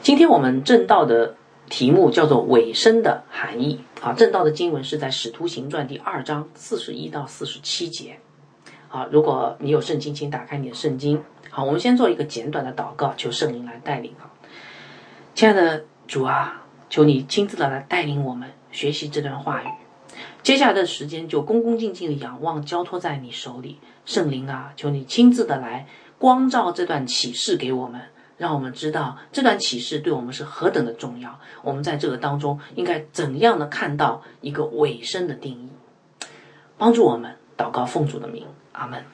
今天我们正道的题目叫做尾声的含义啊，正道的经文是在使徒行传第2章41到47节。好，如果你有圣经，请打开你的圣经。好，我们先做一个简短的祷告，求圣灵来带领。亲爱的主啊，求你亲自的来带领我们学习这段话语。接下来的时间就恭恭敬敬的仰望，交托在你手里。圣灵啊，求你亲自的来光照这段启示给我们，让我们知道这段启示对我们是何等的重要。我们在这个当中应该怎样的看到一个尾声的定义，帮助我们。祷告奉主的名，阿们。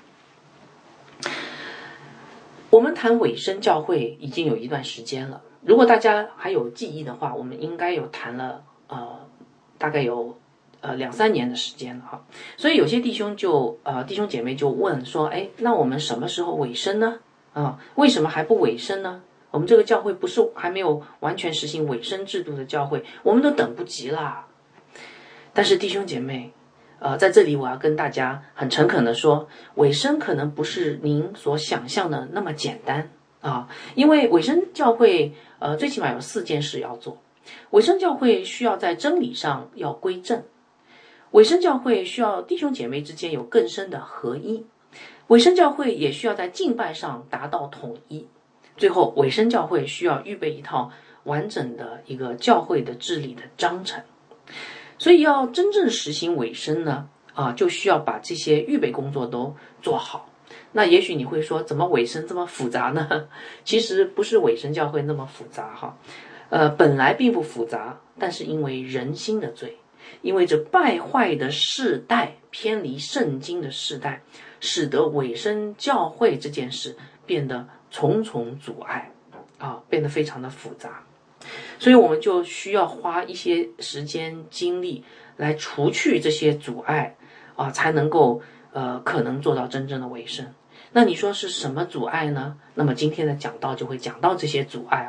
我们谈尾声教会已经有一段时间了，如果大家还有记忆的话，我们应该有谈了大概有2-3年的时间了哈。所以有些弟兄姐妹就问说，那我们什么时候尾声呢？为什么还不尾声呢？我们这个教会不是还没有完全实行尾声制度的教会，我们都等不及啦。但是弟兄姐妹，在这里我要跟大家很诚恳的说，尾声可能不是您所想象的那么简单啊，因为尾声教会最起码有4件事要做。尾声教会需要在真理上要归正，尾声教会需要弟兄姐妹之间有更深的合一，尾声教会也需要在敬拜上达到统一，最后尾声教会需要预备一套完整的一个教会的治理的章程。所以要真正实行尾声呢，就需要把这些预备工作都做好。那也许你会说，怎么尾声这么复杂呢？其实不是尾声教会那么复杂哈，本来并不复杂，但是因为人心的罪，因为这败坏的世代，偏离圣经的世代，使得尾声教会这件事变得重重阻碍变得非常的复杂。所以我们就需要花一些时间精力来除去这些阻碍才能够可能做到真正的尾声。那你说是什么阻碍呢？那么今天的讲道就会讲到这些阻碍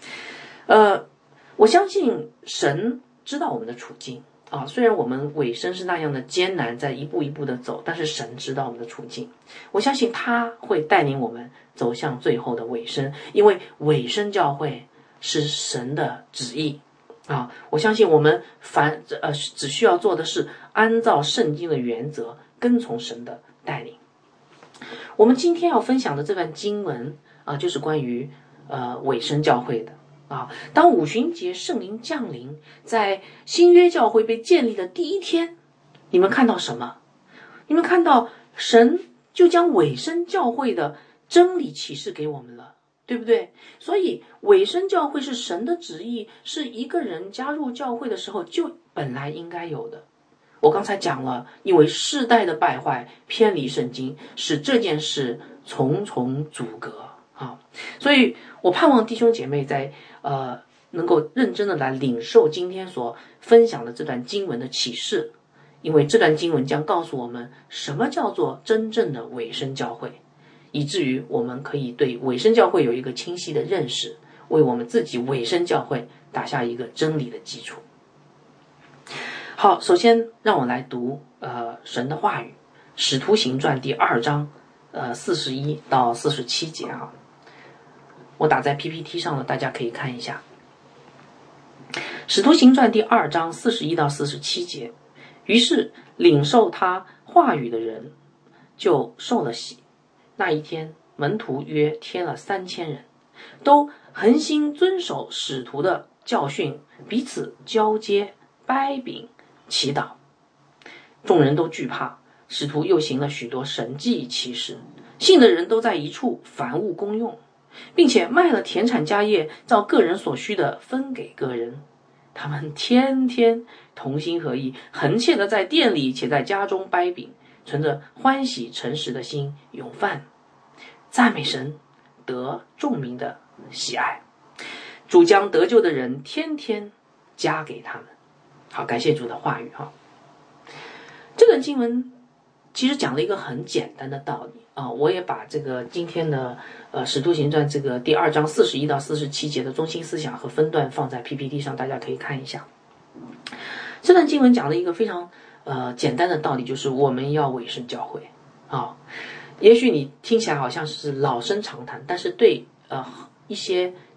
我相信神知道我们的处境虽然我们尾声是那样的艰难，在一步一步的走，但是神知道我们的处境。我相信他会带领我们走向最后的尾声，因为尾声教会是神的旨意我相信我们只需要做的是按照圣经的原则，跟从神的带领。我们今天要分享的这段经文就是关于尾声教会的当五旬节圣灵降临，在新约教会被建立的第一天，你们看到什么？你们看到神就将尾声教会的真理启示给我们了，对不对？所以尾声教会是神的旨意，是一个人加入教会的时候就本来应该有的。我刚才讲了，因为世代的败坏偏离圣经，使这件事重重阻隔所以我盼望弟兄姐妹在能够认真的来领受今天所分享的这段经文的启示，因为这段经文将告诉我们什么叫做真正的尾声教会，以至于我们可以对尾声教会有一个清晰的认识，为我们自己尾声教会打下一个真理的基础。好，首先让我来读神的话语，使徒行传第2章41到47节我打在 PPT 上了，大家可以看一下。使徒行传第2章41到47节，于是领受他话语的人就受了洗。那一天门徒约添了3000人，都恒心遵守使徒的教训，彼此交接，掰饼，祈祷。众人都惧怕，使徒又行了许多神迹奇事，信的人都在一处，凡物公用，并且卖了田产家业，照个人所需的分给个人。他们天天同心合意，恒切的在店里且在家中掰饼，存着欢喜诚实的心用饭，赞美神，得众民的喜爱。主将得救的人天天加给他们。好，感谢主的话语这段经文其实讲了一个很简单的道理我也把这个今天的使徒行传这个第2章41到47节的中心思想和分段放在 PPT 上，大家可以看一下。这段经文讲了一个非常简单的道理，就是我们要委身教会也许你听起来好像是老生常谈，但是对一些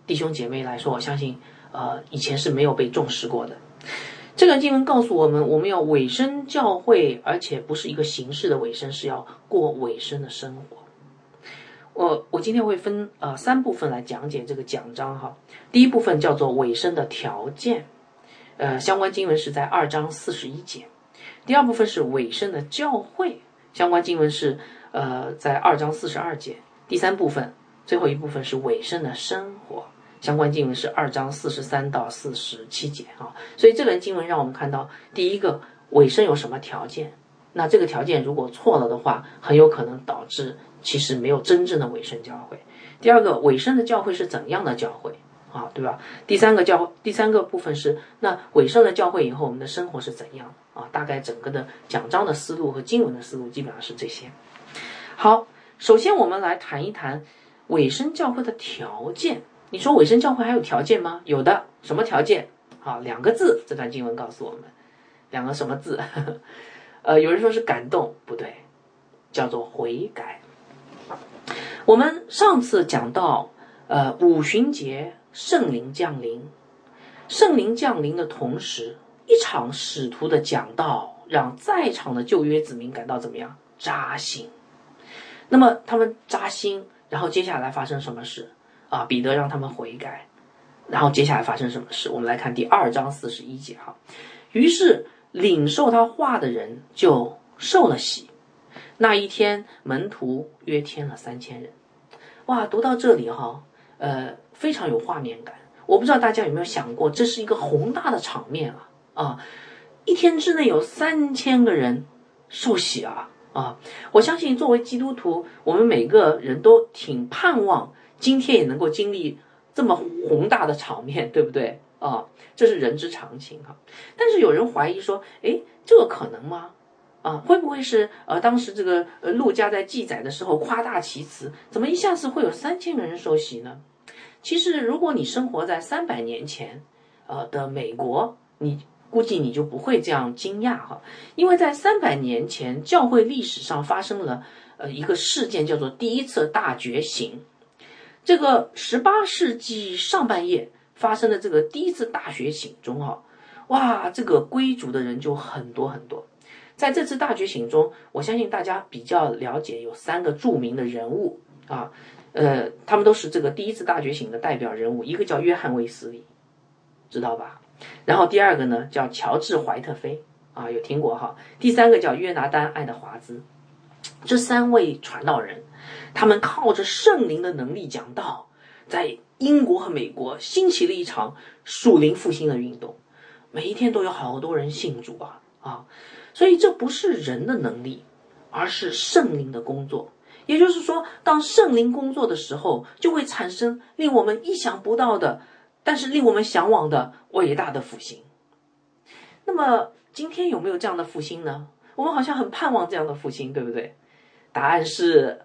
弟兄姐妹来说，我相信以前是没有被重视过的。这个经文告诉我们，我们要委身教会，而且不是一个形式的委身，是要过委身的生活。我今天会分3部分来讲解这个讲章哈。第一部分叫做委身的条件，相关经文是在2章41节。第二部分是委身的教会，相关经文是在2章42节。第三部分，最后一部分是委身的生活，相关经文是2章43到47节啊。所以这段经文让我们看到，第一个，委身有什么条件？那这个条件如果错了的话，很有可能导致其实没有真正的委身教会。第二个，委身的教会是怎样的教会啊，对吧？第三个部分是，那委身了教会以后，我们的生活是怎样啊？大概整个的讲章的思路和经文的思路基本上是这些。好，首先我们来谈一谈委身教会的条件。你说委身教会还有条件吗？有的。什么条件？好，2个字，这段经文告诉我们2个什么字？有人说是感动，不对，叫做悔改。我们上次讲到五旬节圣灵降临，圣灵降临的同时，一场使徒的讲道让在场的旧约子民感到怎么样？扎心。那么他们扎心，然后接下来发生什么事啊？彼得让他们悔改，然后接下来发生什么事？我们来看第2章41节哈。于是领受他话的人就受了洗，那一天门徒约添了3000人。哇，读到这里哈，非常有画面感。我不知道大家有没有想过，这是一个宏大的场面啊！一天之内有3000个人受洗啊！我相信作为基督徒，我们每个人都挺盼望今天也能够经历这么宏大的场面，对不对啊？这是人之常情哈。但是有人怀疑说，这个可能吗？会不会是当时这个路加在记载的时候夸大其词，怎么一下子会有3000个人受洗呢？其实如果你生活在300年前的美国，你估计你就不会这样惊讶哈，因为在300年前教会历史上发生了一个事件，叫做第一次大觉醒。这个18世纪上半叶发生的这个第一次大觉醒中哇，这个归主的人就很多很多。在这次大觉醒中，我相信大家比较了解有3个著名的人物他们都是这个第一次大觉醒的代表人物。一个叫约翰卫斯理，知道吧？然后第二个呢叫乔治怀特菲有听过哈。第3个叫约拿丹爱德华兹。这3位传道人，他们靠着圣灵的能力讲道，在英国和美国兴起了一场属灵复兴的运动，每一天都有好多人信主所以这不是人的能力，而是圣灵的工作。也就是说，当圣灵工作的时候，就会产生令我们意想不到的，但是令我们向往的伟大的复兴。那么今天有没有这样的复兴呢？我们好像很盼望这样的复兴，对不对？答案是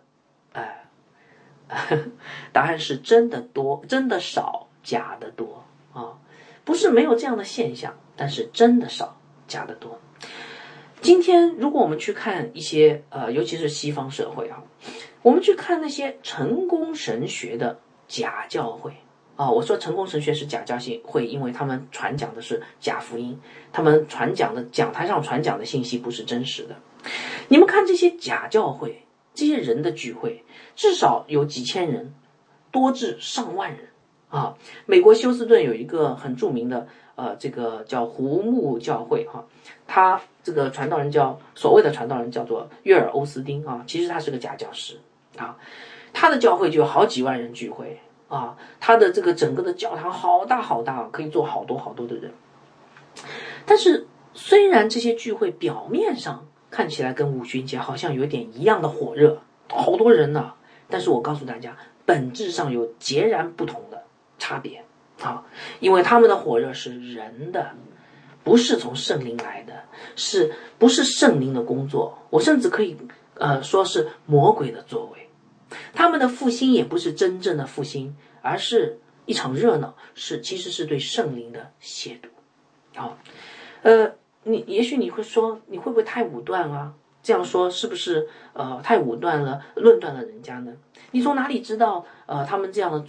答案是真的多，真的少，假的多不是没有这样的现象，但是真的少，假的多。今天如果我们去看一些尤其是西方社会我们去看那些成功神学的假教会我说成功神学是假教会，因为他们传讲的是假福音，他们传讲的讲台上传讲的信息不是真实的。你们看这些假教会，这些人的聚会至少有几千人，多至上万人美国休斯顿有一个很著名的这个叫胡木教会他这个传道人所谓的传道人叫做约尔欧斯丁其实他是个假教师他的教会就有好几万人聚会他的这个整个的教堂好大好大，可以坐好多好多的人。但是虽然这些聚会表面上看起来跟五旬节好像有点一样的火热，好多人呢，但是我告诉大家，本质上有截然不同的差别因为他们的火热是人的，不是从圣灵来的，不是圣灵的工作，我甚至可以说是魔鬼的作为。他们的复兴也不是真正的复兴，而是一场热闹，其实是对圣灵的亵渎也许你会说，你会不会太武断这样说是不是太武断了，论断了人家呢？你从哪里知道他们这样的做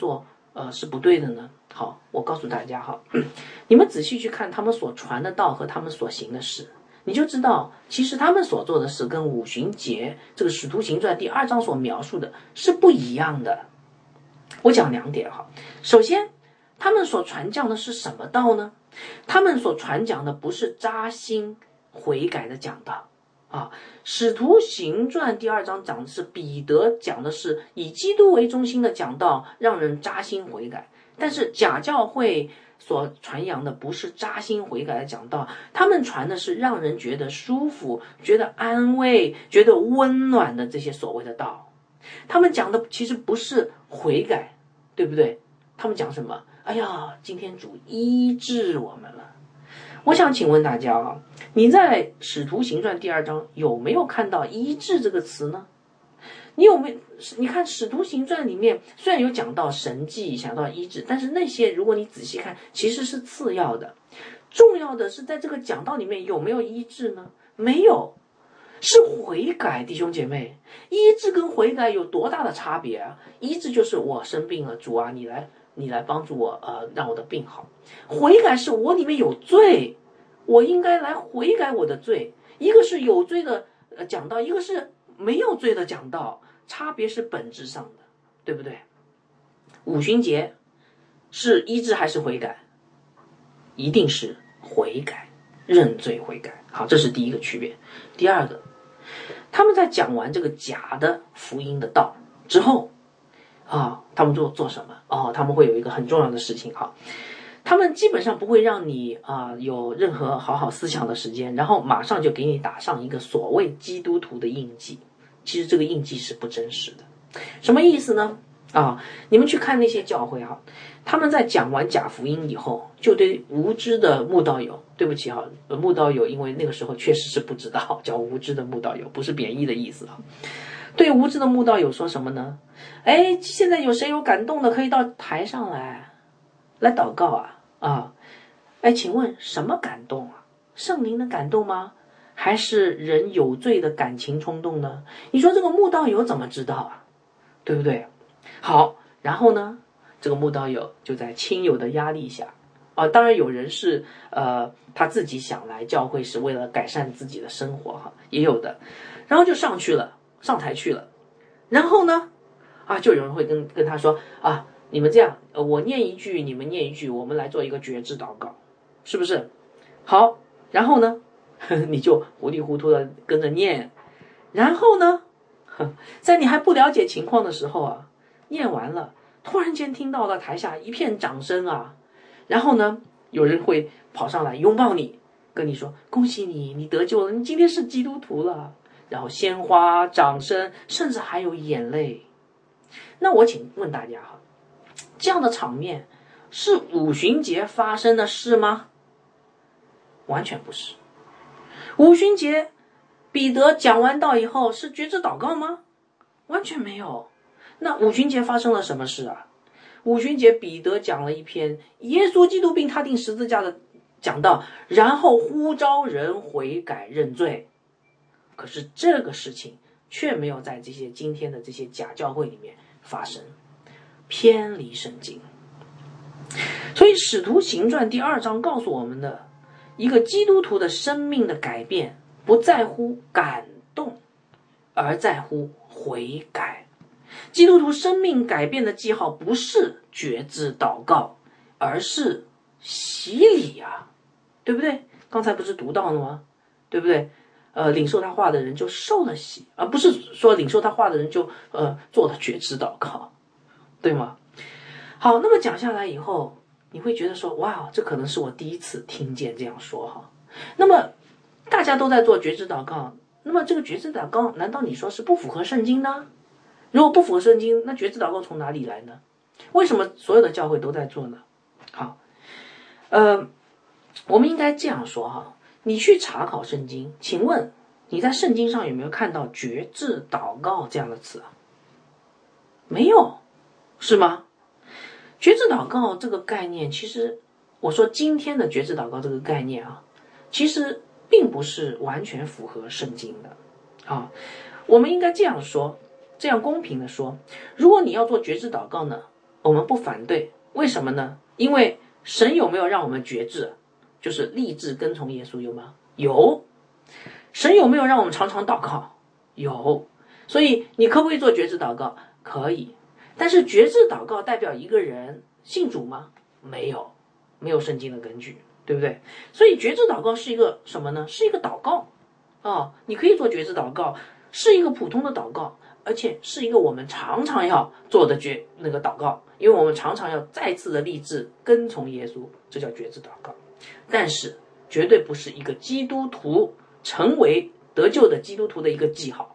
是不对的呢？好，我告诉大家哈，你们仔细去看他们所传的道和他们所行的事，你就知道，其实他们所做的事跟五旬节这个《使徒行传》第2章所描述的是不一样的。我讲2点哈，首先，他们所传讲的是什么道呢？他们所传讲的不是扎心悔改的讲道啊，《使徒行传》第2章讲的是彼得讲的是以基督为中心的讲道，让人扎心悔改。但是假教会所传扬的不是扎心悔改的讲道，他们传的是让人觉得舒服、觉得安慰、觉得温暖的这些所谓的道。他们讲的其实不是悔改，对不对？他们讲什么？哎呀，今天主医治我们了。我想请问大家啊，你在《使徒行传》第2章有没有看到医治这个词呢？你有没有？你看《使徒行传》里面虽然有讲到神迹，讲到医治，但是那些如果你仔细看，其实是次要的。重要的是在这个讲道里面有没有医治呢？没有，是悔改，弟兄姐妹。医治跟悔改有多大的差别啊？医治就是我生病了，主啊，你来帮助我，让我的病好。悔改是我里面有罪，我应该来悔改我的罪。一个是有罪的讲道，一个是没有罪的讲道，差别是本质上的，对不对？五旬节是医治还是悔改？一定是悔改，认罪悔改。好，这是第一个区别。第二个，他们在讲完这个假的福音的道之后他们做什么？他们会有一个很重要的事情哈，他们基本上不会让你有任何好好思想的时间，然后马上就给你打上一个所谓基督徒的印记。其实这个印记是不真实的。什么意思呢？你们去看那些教会他们在讲完假福音以后，就对无知的慕道友，对不起慕道友因为那个时候确实是不知道，叫无知的慕道友，不是贬义的意思对无知的慕道友说什么呢？现在有谁有感动的可以到台上来祷告请问什么感动啊？圣灵的感动吗？还是人有罪的感情冲动呢？你说这个慕道友怎么知道啊？对不对？好，然后呢，这个慕道友就在亲友的压力下当然有人是他自己想来教会是为了改善自己的生活也有的，然后就上台去了，然后呢就有人会跟他说你们这样我念一句你们念一句，我们来做一个觉知祷告，是不是？好，然后呢你就糊里糊涂的跟着念，然后呢在你还不了解情况的时候念完了，突然间听到了台下一片掌声然后呢有人会跑上来拥抱你，跟你说恭喜你，你得救了，你今天是基督徒了，然后鲜花掌声，甚至还有眼泪。那我请问大家这样的场面是五旬节发生的事吗？完全不是。五旬节彼得讲完道以后是觉知祷告吗？完全没有。那五旬节发生了什么事五旬节彼得讲了一篇耶稣基督并他钉十字架的讲道，然后呼召人悔改认罪。可是这个事情却没有在这些今天的这些假教会里面发生，偏离圣经。所以使徒行传第2章告诉我们的一个基督徒的生命的改变，不在乎感动，而在乎悔改。基督徒生命改变的记号不是觉知祷告，而是洗礼对不对？刚才不是读到了吗？对不对？领受他话的人就受了洗，而不是说领受他话的人就做了觉知祷告，对吗？好，那么讲下来以后，你会觉得说，哇，这可能是我第一次听见这样说那么大家都在做觉知祷告，那么这个觉知祷告难道你说是不符合圣经呢？如果不符合圣经，那觉知祷告从哪里来呢？为什么所有的教会都在做呢？好，我们应该这样说你去查考圣经，请问你在圣经上有没有看到觉知祷告这样的词没有，是吗？觉知祷告这个概念，其实我说今天的觉知祷告这个概念其实并不是完全符合圣经的我们应该这样说，这样公平的说，如果你要做觉知祷告呢， 我们不反对，为什么呢？因为神有没有让我们决志，就是立志跟从耶稣，有吗？有。神有没有让我们常常祷告？有。所以你可不可以做决志祷告？可以。但是决志祷告代表一个人信主吗？没有，没有圣经的根据，对不对？所以决志祷告是一个什么呢？是一个祷告你可以做决志祷告，是一个普通的祷告，而且是一个我们常常要做的那个祷告，因为我们常常要再次的立志跟从耶稣，这叫决志祷告。但是绝对不是一个基督徒成为得救的基督徒的一个记号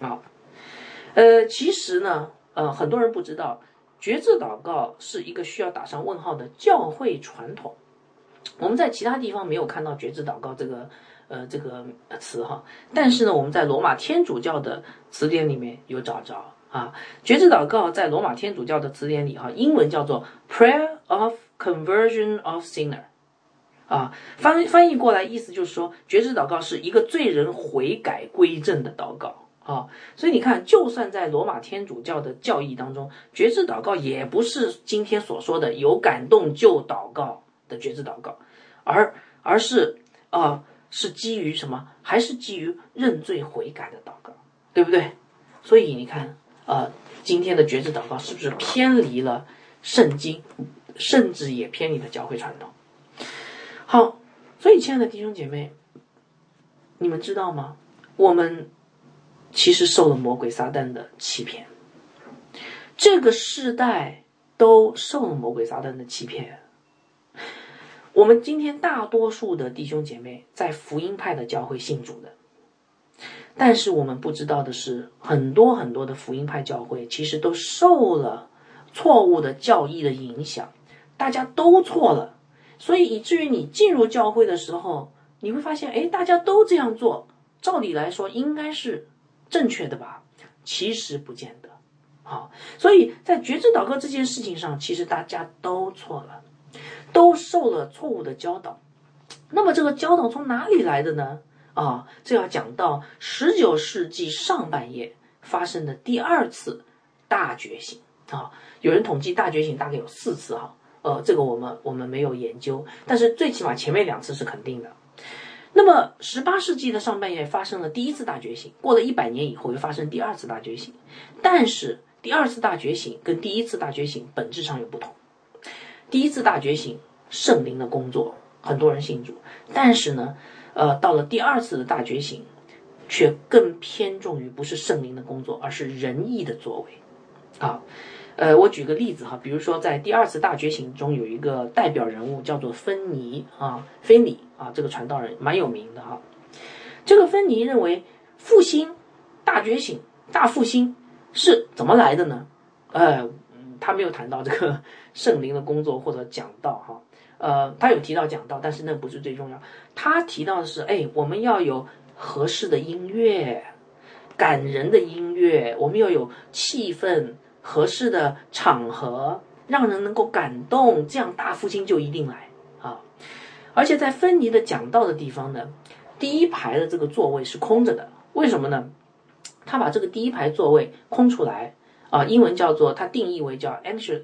其实呢很多人不知道，决志祷告是一个需要打上问号的教会传统。我们在其他地方没有看到决志祷告这个词但是呢，我们在罗马天主教的词典里面有找着决志祷告在罗马天主教的词典里英文叫做 Prayer of Conversion of Sinner 翻译过来意思就是说，决志祷告是一个罪人悔改归正的祷告所以你看，就算在罗马天主教的教义当中，决志祷告也不是今天所说的有感动就祷告的决志祷告，而是是基于什么？还是基于认罪悔改的祷告，对不对？所以你看今天的决志祷告是不是偏离了圣经，甚至也偏离了教会传统？好，所以亲爱的弟兄姐妹，你们知道吗？我们其实受了魔鬼撒旦的欺骗，这个世代都受了魔鬼撒旦的欺骗。我们今天大多数的弟兄姐妹在福音派的教会信主的，但是我们不知道的是，很多很多的福音派教会其实都受了错误的教义的影响，大家都错了，所以以至于你进入教会的时候，你会发现大家都这样做，照理来说应该是正确的吧？其实不见得所以在决志祷告这件事情上，其实大家都错了，都受了错误的教导。那么这个教导从哪里来的呢？这要讲到19世纪上半叶发生的第二次大觉醒有人统计大觉醒大概有4次这个我们没有研究，但是最起码前面2次是肯定的。那么18世纪的上半叶发生了第一次大觉醒，过了100年以后又发生第2次大觉醒，但是第2次大觉醒跟第1次大觉醒本质上有不同。第1次大觉醒圣灵的工作，很多人信主，但是呢到了第2次的大觉醒却更偏重于不是圣灵的工作，而是仁义的作为我举个例子比如说在第2次大觉醒中有一个代表人物叫做芬尼菲尼这个传道人蛮有名的这个芬尼认为复兴大觉醒大复兴是怎么来的呢？他没有谈到这个圣灵的工作或者讲道他有提到讲道，但是那不是最重要。他提到的是我们要有合适的音乐，感人的音乐，我们要有气氛，合适的场合，让人能够感动，这样大复兴就一定来而且在芬尼的讲道的地方呢，第一排的这个座位是空着的，为什么呢？他把这个第一排座位空出来英文叫做，他定义为叫 anxious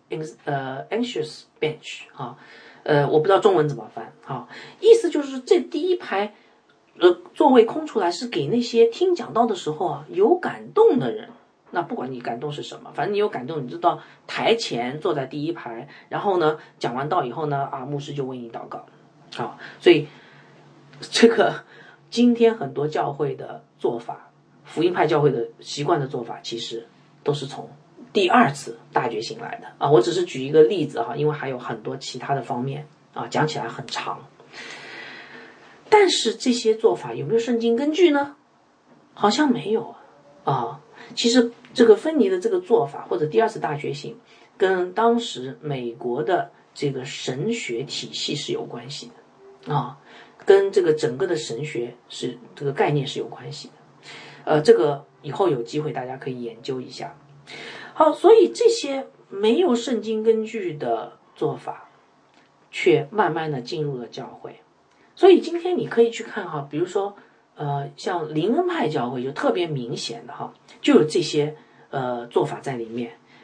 bench我不知道中文怎么翻意思就是这第一排座位空出来是给那些听讲道的时候有感动的人。那不管你感动是什么，反正你有感动，你就到台前坐在第一排，然后呢讲完道以后呢牧师就为你祷告所以这个今天很多教会的做法，福音派教会的习惯的做法，其实都是从第2次大觉醒来的我只是举一个例子因为还有很多其他的方面讲起来很长。但是这些做法有没有圣经根据呢？好像没有其实这个芬尼的这个做法或者第2次大觉醒跟当时美国的这个神学体系是有关系的跟这个整个的神学是这个概念是有关系的这个以后有机会大家可以研究一下。好，所以这些没有圣经根据的做法却慢慢的进入了教会。所以今天你可以去看比如说像灵恩派教会就特别明显的就有这些做法在里面。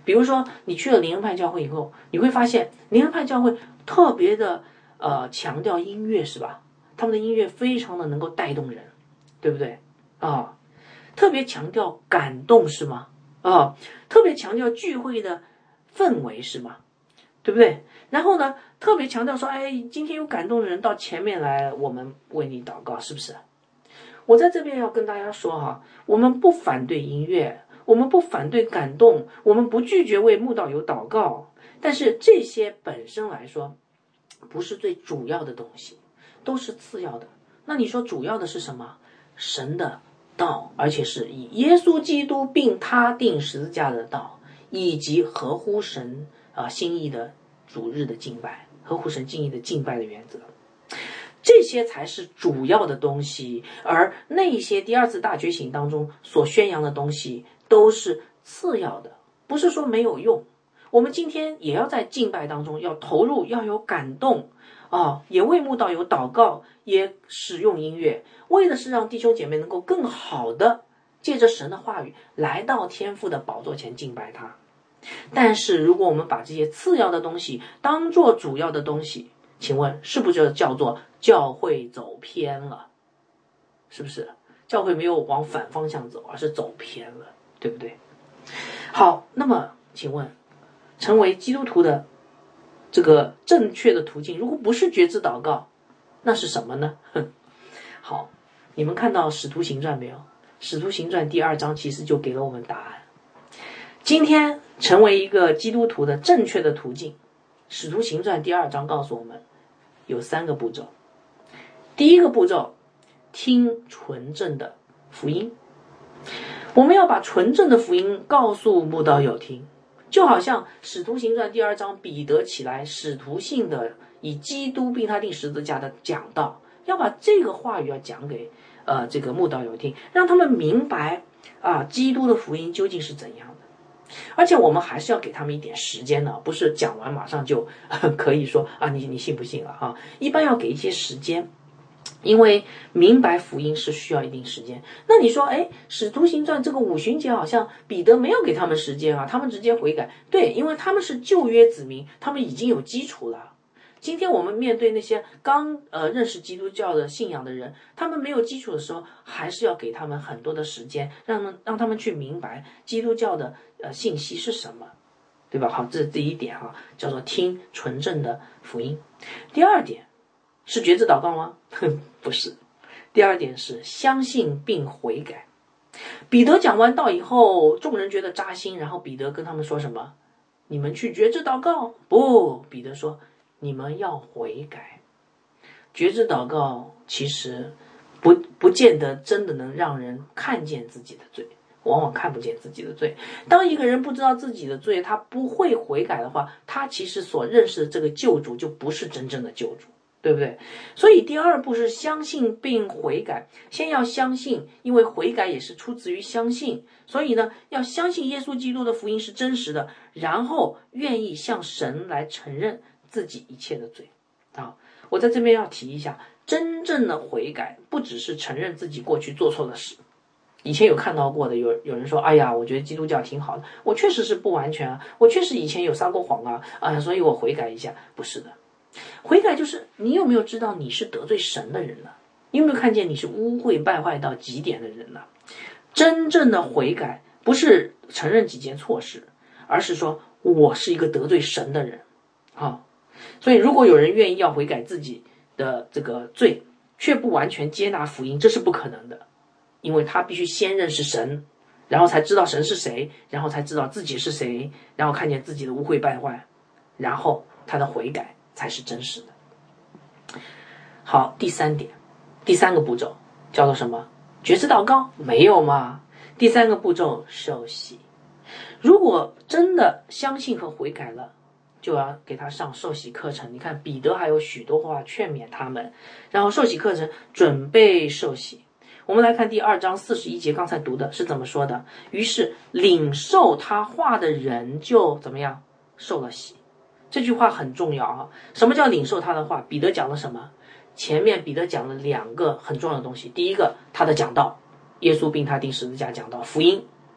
比如说你去了灵恩派教会以后，你会发现灵恩派教会特别的强调音乐，是吧？他们的音乐非常的能够带动人，对不对啊？特别强调感动，是吗？啊，特别强调聚会的氛围，是吗？对不对？然后呢，特别强调说，哎，今天有感动的人到前面来，我们为你祷告，是不是？我在这边要跟大家说哈，我们不反对音乐，我们不反对感动，我们不拒绝为慕道友祷告，但是这些本身来说不是最主要的东西，都是次要的。那你说主要的是什么？神的道，而且是以耶稣基督并他定十字架的道，以及合乎神心意的主日的敬拜，合乎神心意的敬拜的原则。这些才是主要的东西，而那些第二次大觉醒当中所宣扬的东西都是次要的，不是说没有用。我们今天也要在敬拜当中要投入，要有感动也为慕道友祷告，也使用音乐，为的是让弟兄姐妹能够更好的借着神的话语来到天父的宝座前敬拜他。但是如果我们把这些次要的东西当作主要的东西，请问是不是就叫做教会走偏了？是不是？教会没有往反方向走，而是走偏了，对不对？好，那么请问成为基督徒的这个正确的途径，如果不是觉知祷告，那是什么呢？好，你们看到使徒行传没有？使徒行传第2章其实就给了我们答案。今天成为一个基督徒的正确的途径，使徒行传第2章告诉我们有3个步骤。第一个步骤，听纯正的福音。我们要把纯正的福音告诉慕道友听，就好像使徒行传第2章彼得起来使徒性的以基督并他定十字架的讲道，要把这个话语要讲给这个慕道友听，让他们明白基督的福音究竟是怎样的。而且我们还是要给他们一点时间的，不是讲完马上就可以说你信不信了一般要给一些时间，因为明白福音是需要一定时间。那你说使徒行传这个5旬节好像彼得没有给他们时间他们直接悔改。对，因为他们是旧约子民，他们已经有基础了。今天我们面对那些刚认识基督教的信仰的人，他们没有基础的时候，还是要给他们很多的时间，让他们去明白基督教的信息是什么，对吧？好，这是第一点叫做听纯正的福音。第二点是觉知祷告吗？不是。第二点是相信并悔改。彼得讲完道以后，众人觉得扎心，然后彼得跟他们说什么？你们去觉知祷告？不，彼得说你们要悔改。觉知祷告其实不见得真的能让人看见自己的罪，往往看不见自己的罪。当一个人不知道自己的罪，他不会悔改的话，他其实所认识的这个救主就不是真正的救主，对不对？所以第二步是相信并悔改。先要相信，因为悔改也是出自于相信，所以呢，要相信耶稣基督的福音是真实的，然后愿意向神来承认自己一切的罪我在这边要提一下，真正的悔改不只是承认自己过去做错的事。以前有看到过的，有人说哎呀，我觉得基督教挺好的，我确实是不完全我确实以前有撒过谎所以我悔改一下。不是的，悔改就是你有没有知道你是得罪神的人呢？你有没有看见你是污秽败坏到极点的人呢？真正的悔改不是承认几件错事，而是说我是一个得罪神的人所以如果有人愿意要悔改自己的这个罪，却不完全接纳福音，这是不可能的。因为他必须先认识神，然后才知道神是谁，然后才知道自己是谁，然后看见自己的污秽败坏，然后他的悔改才是真实的。好，第3点，第3个步骤叫做什么？觉知祷告？没有吗？第3个步骤，受洗。如果真的相信和悔改了，就要给他上受洗课程。你看彼得还有许多话劝勉他们，然后受洗课程准备受洗。我们来看第2章41节，刚才读的是怎么说的？于是领受他话的人就怎么样？受了洗。这句话很重要什么叫领受他的话？彼得讲了什么？前面彼得讲了2个很重要的东西。第一个，他的讲道，耶稣并他定十字架讲道，福音。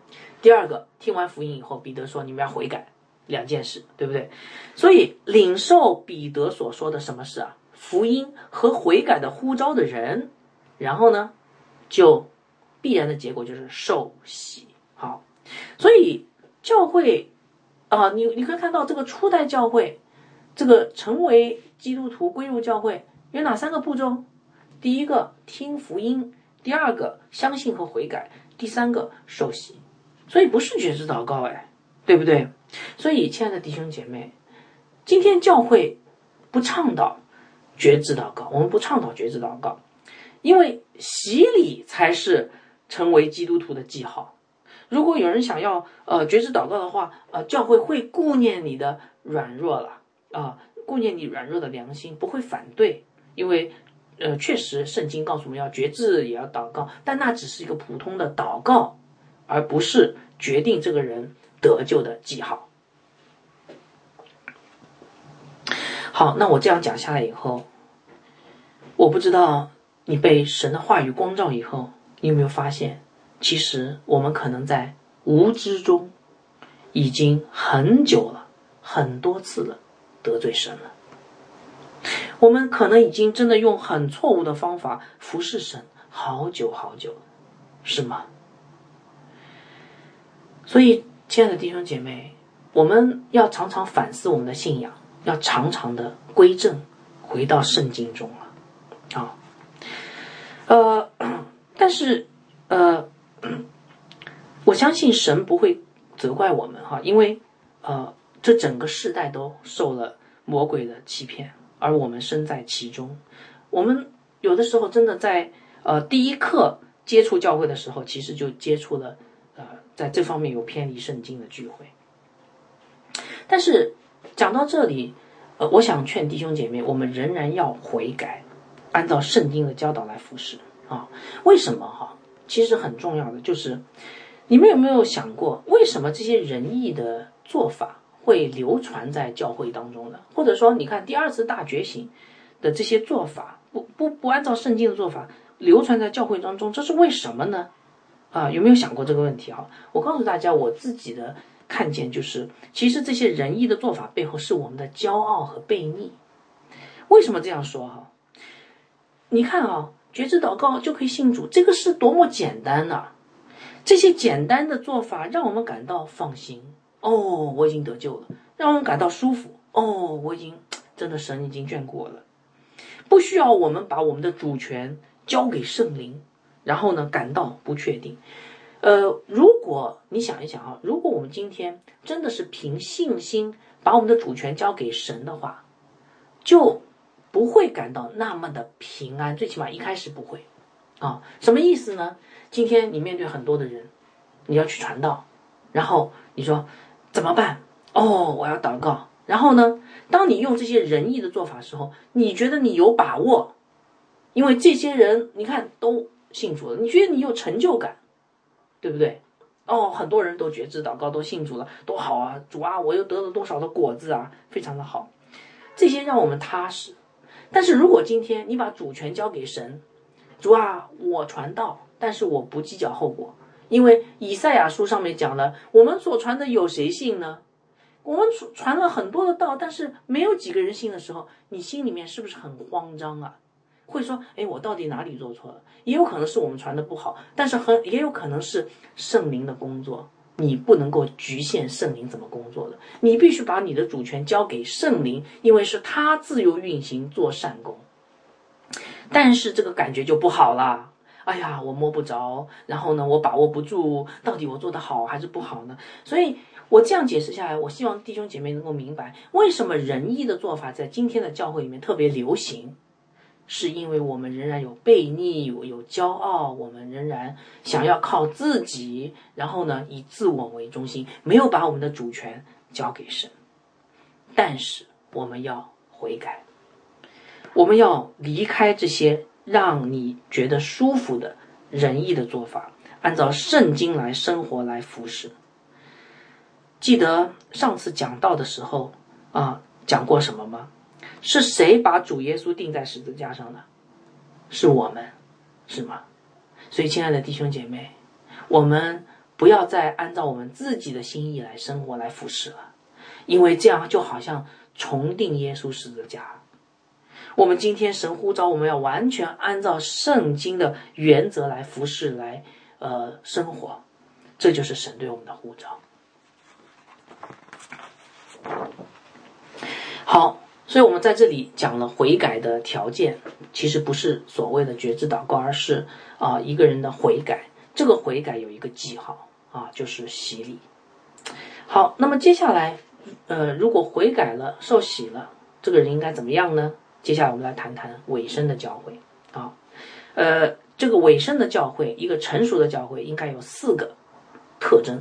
第二个，听完福音以后，彼得说你们要悔改，两件事，对不对？所以领受彼得所说的什么事啊？福音和悔改的呼召的人，然后呢，就必然的结果就是受洗。好，所以教会你可以看到这个初代教会，这个成为基督徒归入教会有哪3个步骤？第一个听福音，第二个相信和悔改，第三个受洗。所以不是觉知祷告，对不对？所以亲爱的弟兄姐妹，今天教会不倡导觉知祷告，我们不倡导觉知祷告，因为洗礼才是成为基督徒的记号。如果有人想要觉知祷告的话，教会会顾念你的软弱了顾念你软弱的良心，不会反对，因为确实圣经告诉我们要觉知也要祷告，但那只是一个普通的祷告，而不是决定这个人得救的记号。好，那我这样讲下来以后，我不知道你被神的话语光照以后，你有没有发现，其实我们可能在无知中已经很久了，很多次了得罪神了。我们可能已经真的用很错误的方法服侍神好久好久了，是吗？所以亲爱的弟兄姐妹，我们要常常反思我们的信仰，要常常的归正，回到圣经中了但是我相信神不会责怪我们因为这整个世代都受了魔鬼的欺骗，而我们身在其中。我们有的时候真的在第一课接触教会的时候，其实就接触了在这方面有偏离圣经的聚会。但是讲到这里我想劝弟兄姐妹，我们仍然要悔改，按照圣经的教导来服侍为什么其实很重要的就是你们有没有想过，为什么这些仁义的做法会流传在教会当中呢？或者说你看第二次大觉醒的这些做法不按照圣经的做法流传在教会当中，这是为什么呢？有没有想过这个问题我告诉大家我自己的看见，就是其实这些仁义的做法背后是我们的骄傲和悖逆。为什么这样说你看觉知祷告就可以信主，这个是多么简单这些简单的做法让我们感到放心我已经得救了，让我们感到舒服我已经真的神已经眷顾我了，不需要我们把我们的主权交给圣灵，然后呢感到不确定。如果你想一想如果我们今天真的是凭信心把我们的主权交给神的话，就不会感到那么的平安，最起码一开始不会什么意思呢？今天你面对很多的人，你要去传道，然后你说怎么办？我要祷告。然后呢，当你用这些仁义的做法的时候，你觉得你有把握，因为这些人你看都信主了，你觉得你有成就感，对不对？很多人都觉知祷告，都信主了，多好啊！主啊，我又得了多少的果子非常的好。这些让我们踏实。但是如果今天你把主权交给神，主啊，我传道，但是我不计较后果，因为以赛亚书上面讲了，我们所传的有谁信呢？我们传了很多的道，但是没有几个人信的时候，你心里面是不是很慌张会说我到底哪里做错了？也有可能是我们传的不好，但是也有可能是圣灵的工作，你不能够局限圣灵怎么工作的，你必须把你的主权交给圣灵，因为是他自由运行做善工。但是这个感觉就不好了，我摸不着，然后呢我把握不住，到底我做得好还是不好呢？所以我这样解释下来，我希望弟兄姐妹能够明白，为什么仁义的做法在今天的教会里面特别流行，是因为我们仍然有悖逆，有骄傲，我们仍然想要靠自己，然后呢以自我为中心，没有把我们的主权交给神。但是我们要悔改，我们要离开这些让你觉得舒服的仁义的做法，按照圣经来生活，来服侍。记得上次讲道的时候讲过什么吗？是谁把主耶稣钉在十字架上的？是我们，是吗？所以亲爱的弟兄姐妹，我们不要再按照我们自己的心意来生活来服侍了，因为这样就好像重定耶稣十字架。我们今天神呼召我们要完全按照圣经的原则来服侍，来生活，这就是神对我们的呼召。好，所以我们在这里讲了悔改的条件，其实不是所谓的觉知祷告，而是一个人的悔改。这个悔改有一个记号就是洗礼。好，那么接下来如果悔改了受洗了，这个人应该怎么样呢？接下来我们来谈谈委身的教会这个委身的教会，一个成熟的教会应该有4个特征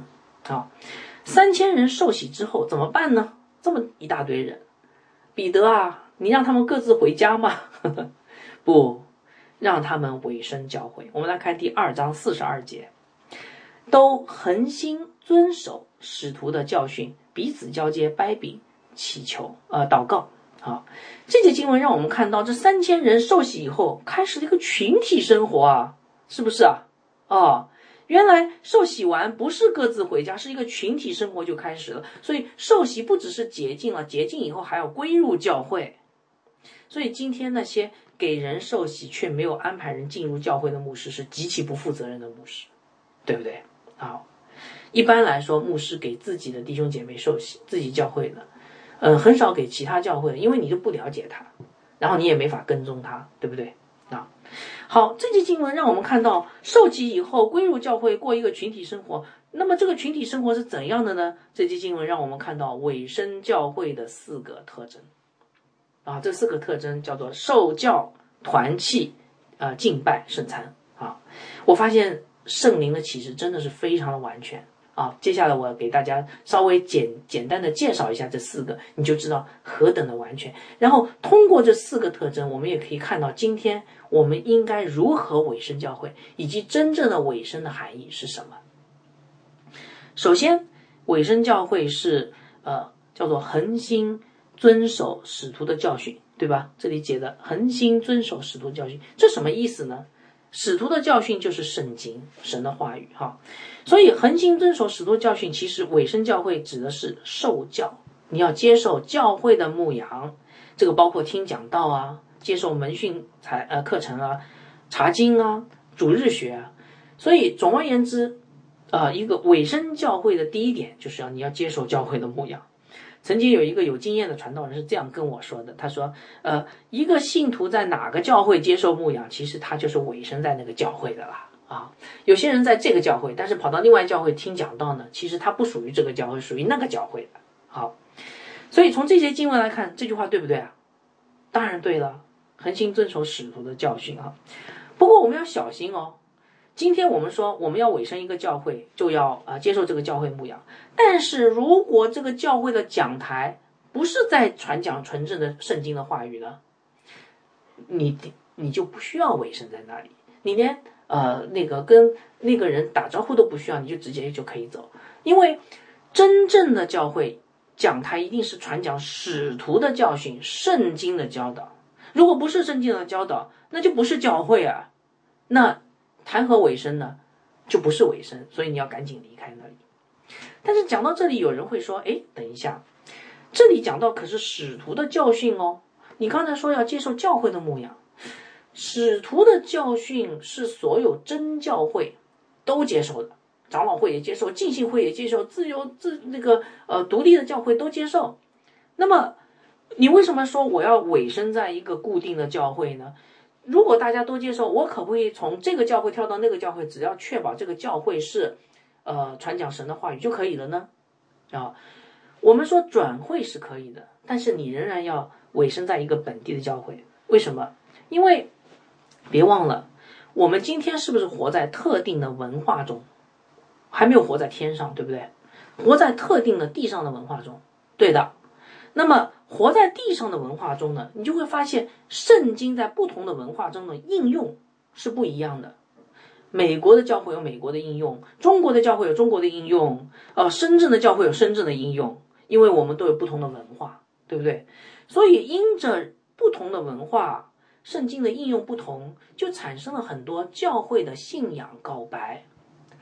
3000人受洗之后怎么办呢？这么一大堆人，彼得啊，你让他们各自回家吗？不，让他们委身教会。我们来看第2章42节，都恒心遵守使徒的教训，彼此交接掰饼，祈求祷告。这节经文让我们看到这3000人受洗以后开始了一个群体生活是不是原来受洗完不是各自回家，是一个群体生活就开始了。所以受洗不只是洁净了，洁净以后还要归入教会。所以今天那些给人受洗却没有安排人进入教会的牧师是极其不负责任的牧师，对不对？一般来说牧师给自己的弟兄姐妹受洗，自己教会的很少给其他教会的，因为你就不了解他，然后你也没法跟踪他，对不对好，这节经文让我们看到受洗以后归入教会，过一个群体生活。那么这个群体生活是怎样的呢？这节经文让我们看到委身教会的4个特征这4个特征叫做受教、团契、敬拜、圣餐我发现圣灵的启示真的是非常的完全接下来我给大家稍微简单的介绍一下这4个，你就知道何等的完全。然后通过这4个特征，我们也可以看到今天我们应该如何委身教会，以及真正的委身的含义是什么。首先，委身教会是叫做恒心遵守使徒的教训，对吧？这里写的恒心遵守使徒教训，这什么意思呢？使徒的教训就是圣经，神的话语所以恒心遵守使徒教训，其实委身教会指的是受教，你要接受教会的牧养，这个包括听讲道接受门训课程查经主日学所以总而言之一个委身教会的第一点就是你要接受教会的牧养。曾经有一个有经验的传道人是这样跟我说的，他说一个信徒在哪个教会接受牧养，其实他就是委身在那个教会的啦有些人在这个教会，但是跑到另外教会听讲道呢，其实他不属于这个教会，属于那个教会的好，所以从这些经文来看，这句话对不对当然对了，恒心遵守使徒的教训不过我们要小心今天我们说我们要委身一个教会，就要接受这个教会牧养，但是如果这个教会的讲台不是在传讲纯正的圣经的话语呢，你就不需要委身在那里，你连跟那个人打招呼都不需要，你就直接就可以走。因为真正的教会讲台一定是传讲使徒的教训，圣经的教导，如果不是圣经的教导，那就不是教会那谈何委身呢？就不是委身，所以你要赶紧离开那里。但是讲到这里，有人会说等一下，这里讲到可是使徒的教训你刚才说要接受教会的牧养，使徒的教训是所有真教会都接受的，长老会也接受，浸信会也接受，独立的教会都接受。那么你为什么说我要委身在一个固定的教会呢？如果大家都接受，我可不可以从这个教会跳到那个教会，只要确保这个教会是传讲神的话语就可以了呢我们说转会是可以的，但是你仍然要委身在一个本地的教会。为什么？因为别忘了，我们今天是不是活在特定的文化中，还没有活在天上，对不对？活在特定的地上的文化中，对的。那么活在地上的文化中呢，你就会发现圣经在不同的文化中的应用是不一样的。美国的教会有美国的应用，中国的教会有中国的应用深圳的教会有深圳的应用，因为我们都有不同的文化，对不对？所以因着不同的文化，圣经的应用不同，就产生了很多教会的信仰告白。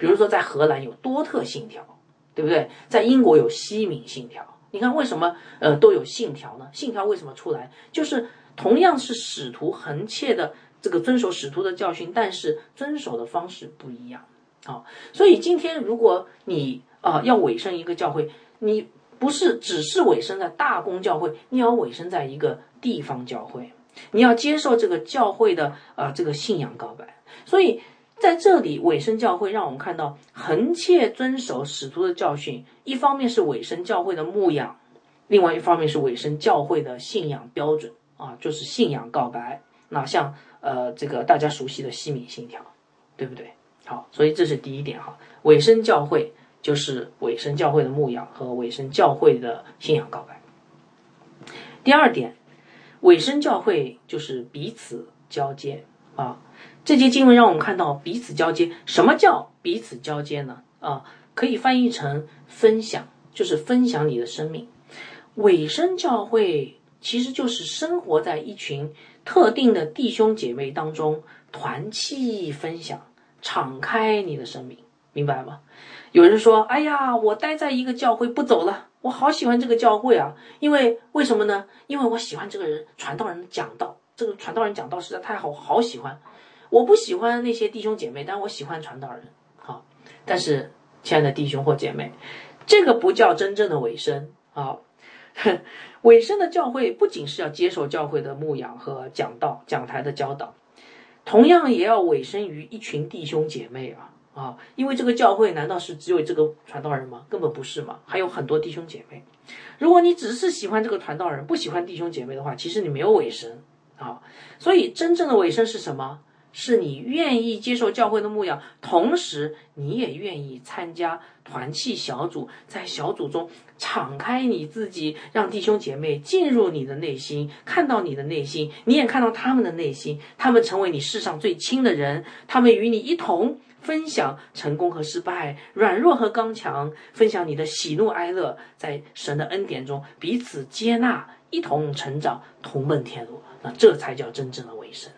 比如说在荷兰有多特信条，对不对？在英国有西敏信条。你看为什么都有信条呢？信条为什么出来？就是同样是使徒横切的这个遵守使徒的教训，但是遵守的方式不一样。所以今天如果你要委身一个教会，你不是只是委身在大公教会，你要委身在一个地方教会，你要接受这个教会的这个信仰告白。所以在这里委身教会让我们看到横切遵守使徒的教训，一方面是委身教会的牧养，另外一方面是委身教会的信仰标准就是信仰告白。那像这个大家熟悉的西敏信条，对不对？好，所以这是第一点委身教会就是委身教会的牧养和委身教会的信仰告白。第二点，委身教会就是彼此交接这节经文让我们看到彼此交接。什么叫彼此交接呢？可以翻译成分享，就是分享你的生命。委身教会其实就是生活在一群特定的弟兄姐妹当中，团契分享，敞开你的生命，明白吗？有人说，哎呀，我待在一个教会不走了，我好喜欢这个教会因为为什么呢？因为我喜欢这个人传道人讲道，这个传道人讲道实在太好，好喜欢。我不喜欢那些弟兄姐妹，但我喜欢传道人。但是亲爱的弟兄或姐妹，这个不叫真正的委身委身的教会不仅是要接受教会的牧养和讲道讲台的教导，同样也要委身于一群弟兄姐妹因为这个教会难道是只有这个传道人吗？根本不是嘛，还有很多弟兄姐妹。如果你只是喜欢这个传道人，不喜欢弟兄姐妹的话，其实你没有委身所以真正的委身是什么？是你愿意接受教会的牧养，同时你也愿意参加团契小组，在小组中敞开你自己，让弟兄姐妹进入你的内心，看到你的内心，你也看到他们的内心，他们成为你世上最亲的人，他们与你一同分享成功和失败，软弱和刚强，分享你的喜怒哀乐，在神的恩典中彼此接纳，一同成长，同奔天路。那这才叫真正的委身。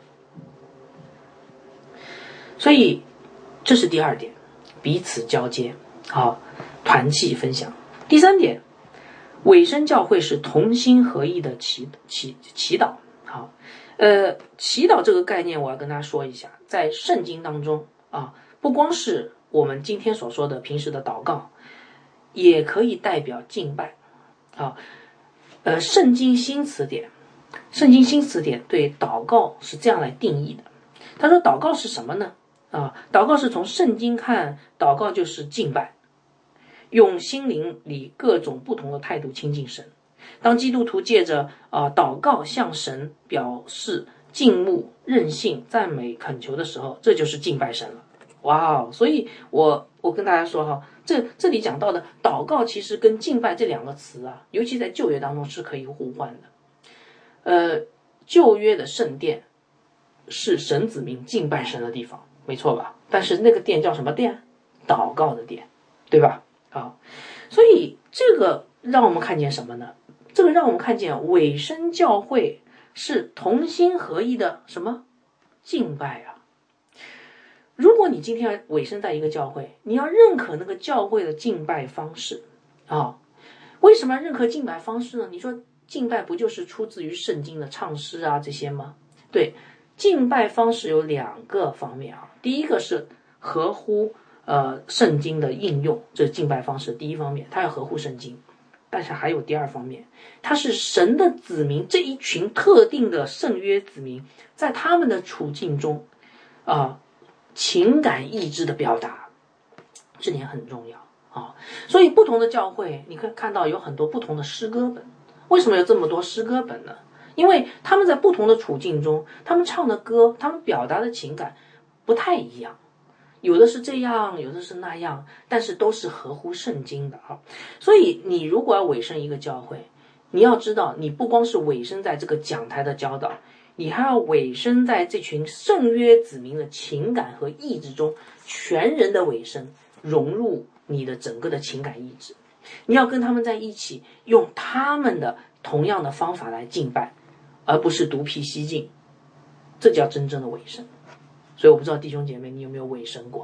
所以这是第二点，彼此交接团契分享。第三点，委身教会是同心合意的祈祷祈祷这个概念我要跟大家说一下，在圣经当中不光是我们今天所说的平时的祷告，也可以代表敬拜圣经新词典对祷告是这样来定义的。他说祷告是什么呢？祷告是从圣经看，祷告就是敬拜，用心灵里各种不同的态度亲近神。当基督徒借着祷告向神表示敬慕、任性、赞美、恳求的时候，这就是敬拜神了。哇所以我跟大家说这里讲到的祷告其实跟敬拜这两个词尤其在旧约当中是可以互换的。旧约的圣殿是神子民敬拜神的地方，没错吧？但是那个殿叫什么殿？祷告的殿，对吧？所以这个让我们看见什么呢？这个让我们看见委身教会是同心合意的什么？敬拜如果你今天委身在一个教会，你要认可那个教会的敬拜方式为什么要认可敬拜方式呢？你说敬拜不就是出自于圣经的唱诗这些吗？对，敬拜方式有两个方面第一个是合乎圣经的应用，这是敬拜方式第一方面，它要合乎圣经。但是还有第二方面，它是神的子民，这一群特定的圣约子民，在他们的处境中情感意志的表达，这点很重要所以不同的教会你可以看到有很多不同的诗歌本。为什么有这么多诗歌本呢？因为他们在不同的处境中，他们唱的歌，他们表达的情感不太一样，有的是这样，有的是那样，但是都是合乎圣经的所以你如果要委身一个教会，你要知道你不光是委身在这个讲台的教导，你还要委身在这群圣约子民的情感和意志中，全人的委身融入你的整个的情感意志，你要跟他们在一起，用他们的同样的方法来敬拜，而不是独辟蹊径，这叫真正的委身。所以我不知道弟兄姐妹你有没有委身过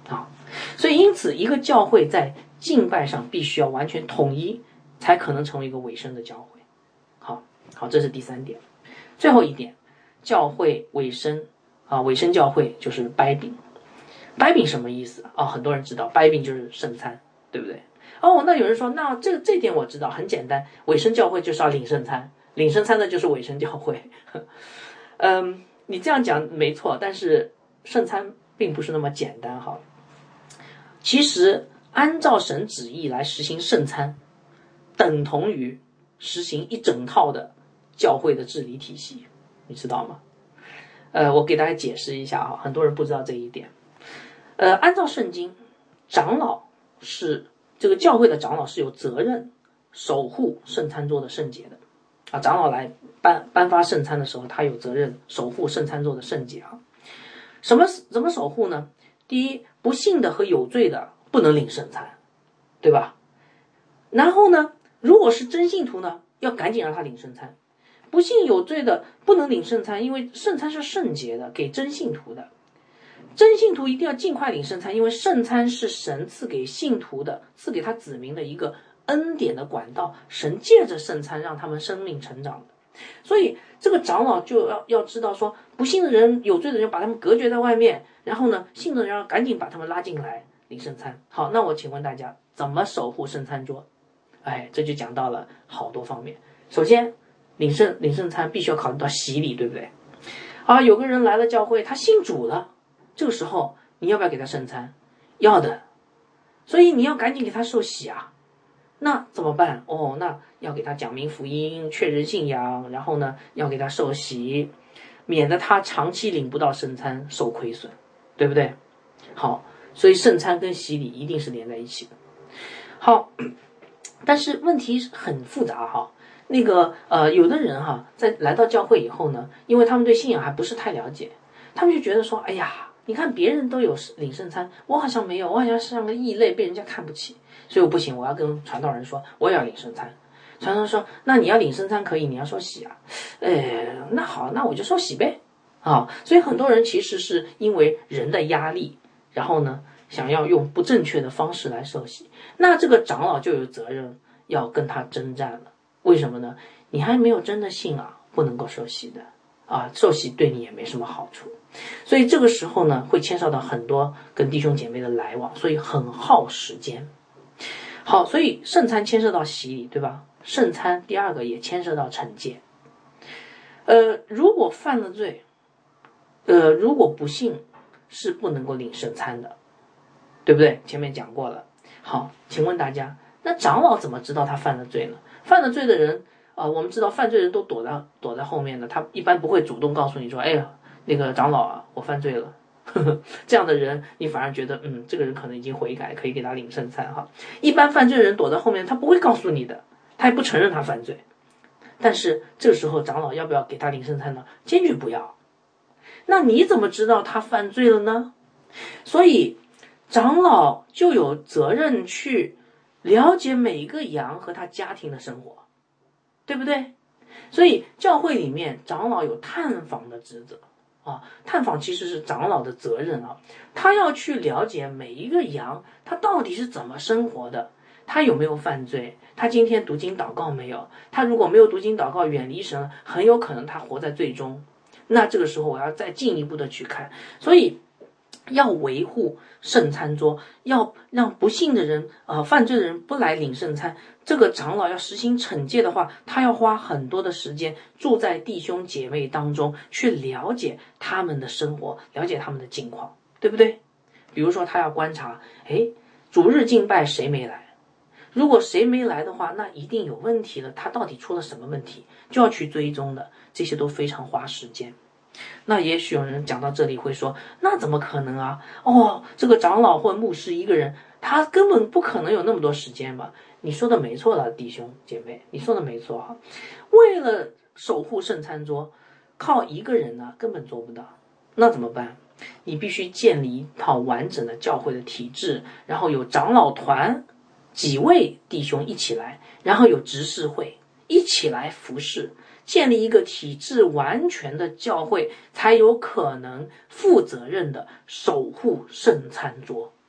啊。所以因此一个教会在敬拜上必须要完全统一，才可能成为一个委身的教会。好，这是第3点。最后一点，教会委身委身教会就是掰饼。掰饼什么意思很多人知道，掰饼就是圣餐，对不对？那有人说，那这点我知道，很简单，委身教会就是要领圣餐，领圣餐的就是委身教会。你这样讲没错，但是圣餐并不是那么简单哈。其实按照神旨意来实行圣餐，等同于实行一整套的教会的治理体系，你知道吗？我给大家解释一下哈，很多人不知道这一点。按照圣经，长老是这个教会的长老是有责任守护圣餐桌的圣洁的长老来颁发圣餐的时候，他有责任守护圣餐桌的圣洁怎么守护呢？第一，不信的和有罪的不能领圣餐，对吧？然后呢，如果是真信徒呢，要赶紧让他领圣餐。不信有罪的不能领圣餐，因为圣餐是圣洁的，给真信徒的。真信徒一定要尽快领圣餐，因为圣餐是神赐给信徒的，赐给他子民的一个恩典的管道，神借着圣餐让他们生命成长的。所以这个长老就要知道说，不信的人有罪的人把他们隔绝在外面，然后呢，信的人要赶紧把他们拉进来领圣餐。好，那我请问大家怎么守护圣餐桌？这就讲到了好多方面。首先领圣餐必须要考虑到洗礼，对不对？有个人来了教会，他信主了，这个时候你要不要给他圣餐？要的，所以你要赶紧给他受洗那怎么办？那要给他讲明福音，确认信仰，然后呢，要给他受洗，免得他长期领不到圣餐受亏损，对不对？好，所以圣餐跟洗礼一定是连在一起的。好，但是问题很复杂有的人在来到教会以后呢，因为他们对信仰还不是太了解，他们就觉得说，哎呀，你看别人都有领圣餐，我好像没有，我好像像个异类，被人家看不起，所以我不行，我要跟传道人说我也要领圣餐。传道人说，那你要领圣餐可以，你要受洗那好，那我就受洗呗所以很多人其实是因为人的压力，然后呢想要用不正确的方式来受洗，那这个长老就有责任要跟他征战了。为什么呢？你还没有真的信不能够受洗的受洗对你也没什么好处。所以这个时候呢，会牵涉到很多跟弟兄姐妹的来往，所以很耗时间。好，所以圣餐牵涉到洗礼，对吧？圣餐第二个也牵涉到惩戒。如果犯了罪，如果不信是不能够领圣餐的，对不对？前面讲过了。好，请问大家，那长老怎么知道他犯了罪呢？犯了罪的人我们知道犯罪人都躲在后面的，他一般不会主动告诉你说，那个长老我犯罪了。这样的人你反而觉得这个人可能已经悔改，可以给他领圣餐一般犯罪人躲在后面，他不会告诉你的，他也不承认他犯罪。但是这个时候长老要不要给他领圣餐呢？坚决不要。那你怎么知道他犯罪了呢？所以长老就有责任去了解每一个羊和他家庭的生活，对不对？所以教会里面长老有探访的职责探访其实是长老的责任他要去了解每一个羊他到底是怎么生活的，他有没有犯罪，他今天读经祷告没有，他如果没有读经祷告远离神，很有可能他活在罪中，那这个时候我要再进一步的去看。所以要维护圣餐桌，要让不信的人犯罪的人不来领圣餐，这个长老要实行惩戒的话，他要花很多的时间住在弟兄姐妹当中，去了解他们的生活，了解他们的境况，对不对？比如说他要观察主日敬拜谁没来，如果谁没来的话，那一定有问题了，他到底出了什么问题，就要去追踪的，这些都非常花时间。那也许有人讲到这里会说，那怎么可能这个长老或牧师一个人，他根本不可能有那么多时间吧？你说的没错了，弟兄姐妹，你说的没错为了守护圣餐桌，靠一个人呢根本做不到。那怎么办？你必须建立一套完整的教会的体制，然后有长老团几位弟兄一起来，然后有执事会一起来服侍，建立一个体制完全的教会，才有可能负责任的守护圣餐桌。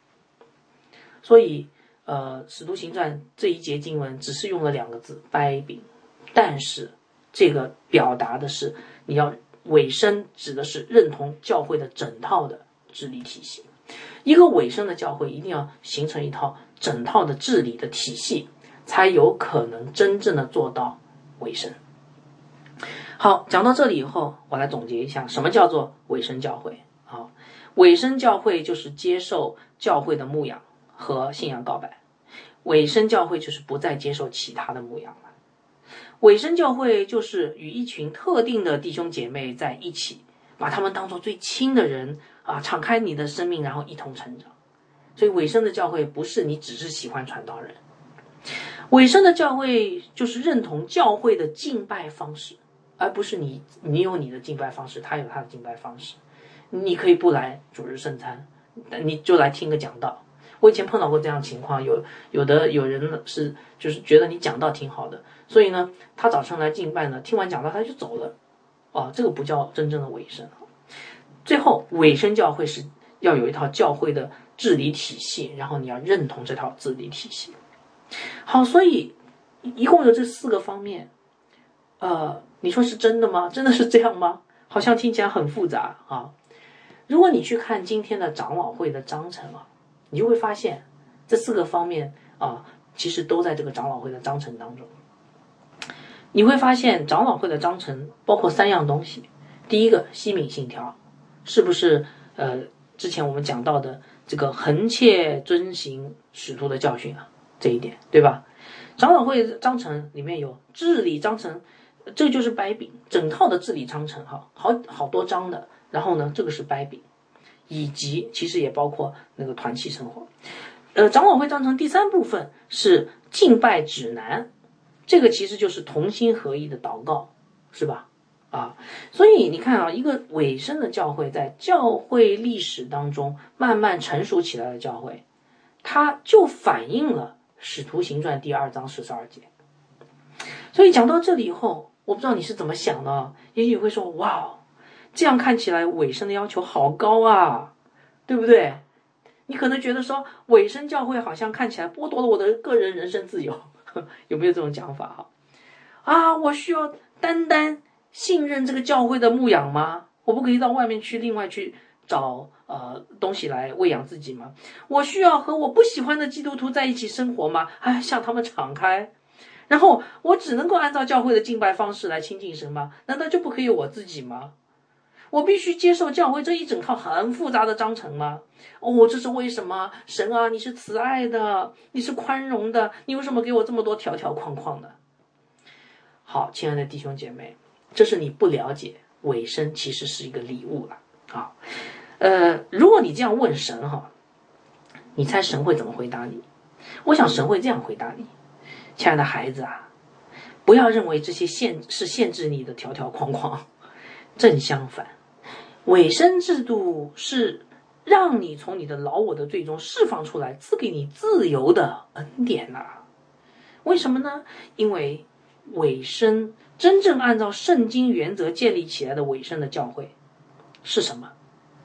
所以使徒行传这一节经文只是用了2个字掰饼，但是这个表达的是你要委身，指的是认同教会的整套的治理体系。一个委身的教会一定要形成一套整套的治理的体系，才有可能真正的做到委身。好，讲到这里以后，我来总结一下什么叫做委身教会。好，委身教会就是接受教会的牧养和信仰告白，委身教会就是不再接受其他的牧养了。委身教会就是与一群特定的弟兄姐妹在一起，把他们当作最亲的人啊，敞开你的生命，然后一同成长。所以委身的教会不是你只是喜欢传道人，委身的教会就是认同教会的敬拜方式，而不是你有你的敬拜方式，他有他的敬拜方式。你可以不来主日圣餐，你就来听个讲道。我以前碰到过这样的情况，有人是就是觉得你讲道挺好的，所以呢，他早上来敬拜呢，听完讲道他就走了，这个不叫真正的委身。最后，委身教会是要有一套教会的治理体系，然后你要认同这套治理体系。好，所以一共有这4个方面，你说是真的吗？真的是这样吗？好像听起来很复杂啊。如果你去看今天的长老会的章程啊，你就会发现这4个方面啊，其实都在这个长老会的章程当中。你会发现长老会的章程包括3样东西。第一个，西敏信条，是不是之前我们讲到的这个恒切遵行使徒的教训啊，这一点对吧？长老会章程里面有治理章程，这个就是掰饼，整套的治理章程哈，好多章的。然后呢，这个是掰饼，以及其实也包括那个团契生活。长老会章程第3部分是敬拜指南，这个其实就是同心合一的祷告，是吧？所以你看啊，一个委身的教会在教会历史当中慢慢成熟起来的教会，它就反映了使徒行传第2章42节。所以讲到这里以后，我不知道你是怎么想的，也许会说，哇，这样看起来委身的要求好高啊，对不对？你可能觉得说委身教会好像看起来剥夺了我的个人人身自由，有没有这种讲法我需要单单信任这个教会的牧养吗？我不可以到外面去另外去找东西来喂养自己吗？我需要和我不喜欢的基督徒在一起生活吗？向他们敞开，然后我只能够按照教会的敬拜方式来亲近神吗？难道就不可以有我自己吗？我必须接受教会这一整套很复杂的章程吗？这是为什么？神啊，你是慈爱的，你是宽容的，你为什么给我这么多条条框框的？好，亲爱的弟兄姐妹，这是你不了解委身其实是一个礼物了如果你这样问神你猜神会怎么回答你？我想神会这样回答你：亲爱的孩子啊，不要认为这些是限制你的条条框框，正相反，委身制度是让你从你的老我的罪中释放出来，赐给你自由的恩典为什么呢？因为委身真正按照圣经原则建立起来的委身的教会是什么？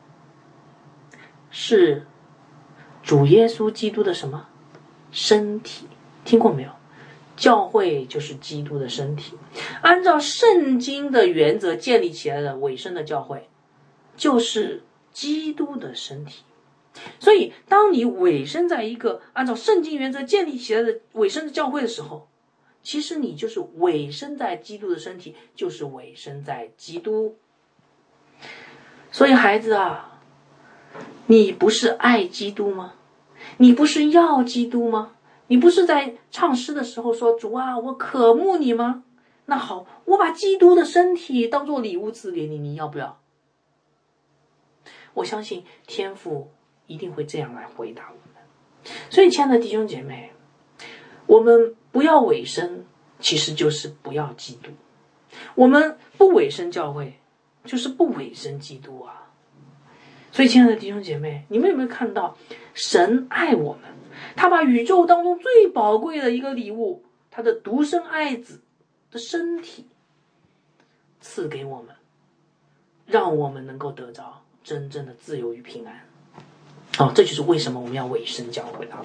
是主耶稣基督的什么？身体。听过没有？教会就是基督的身体。按照圣经的原则建立起来的委身的教会就是基督的身体。所以当你委身在一个按照圣经原则建立起来的委身的教会的时候，其实你就是委身在基督的身体，就是委身在基督。所以孩子啊，你不是爱基督吗？你不是要基督吗？你不是在唱诗的时候说，主啊，我渴慕你吗？那好，我把基督的身体当作礼物赐给你，你要不要？我相信天父一定会这样来回答我们。所以亲爱的弟兄姐妹，我们不要委身，其实就是不要基督。我们不委身教会，就是不委身基督所以亲爱的弟兄姐妹，你们有没有看到神爱我们，他把宇宙当中最宝贵的一个礼物，他的独生爱子的身体赐给我们，让我们能够得着真正的自由与平安这就是为什么我们要委身教会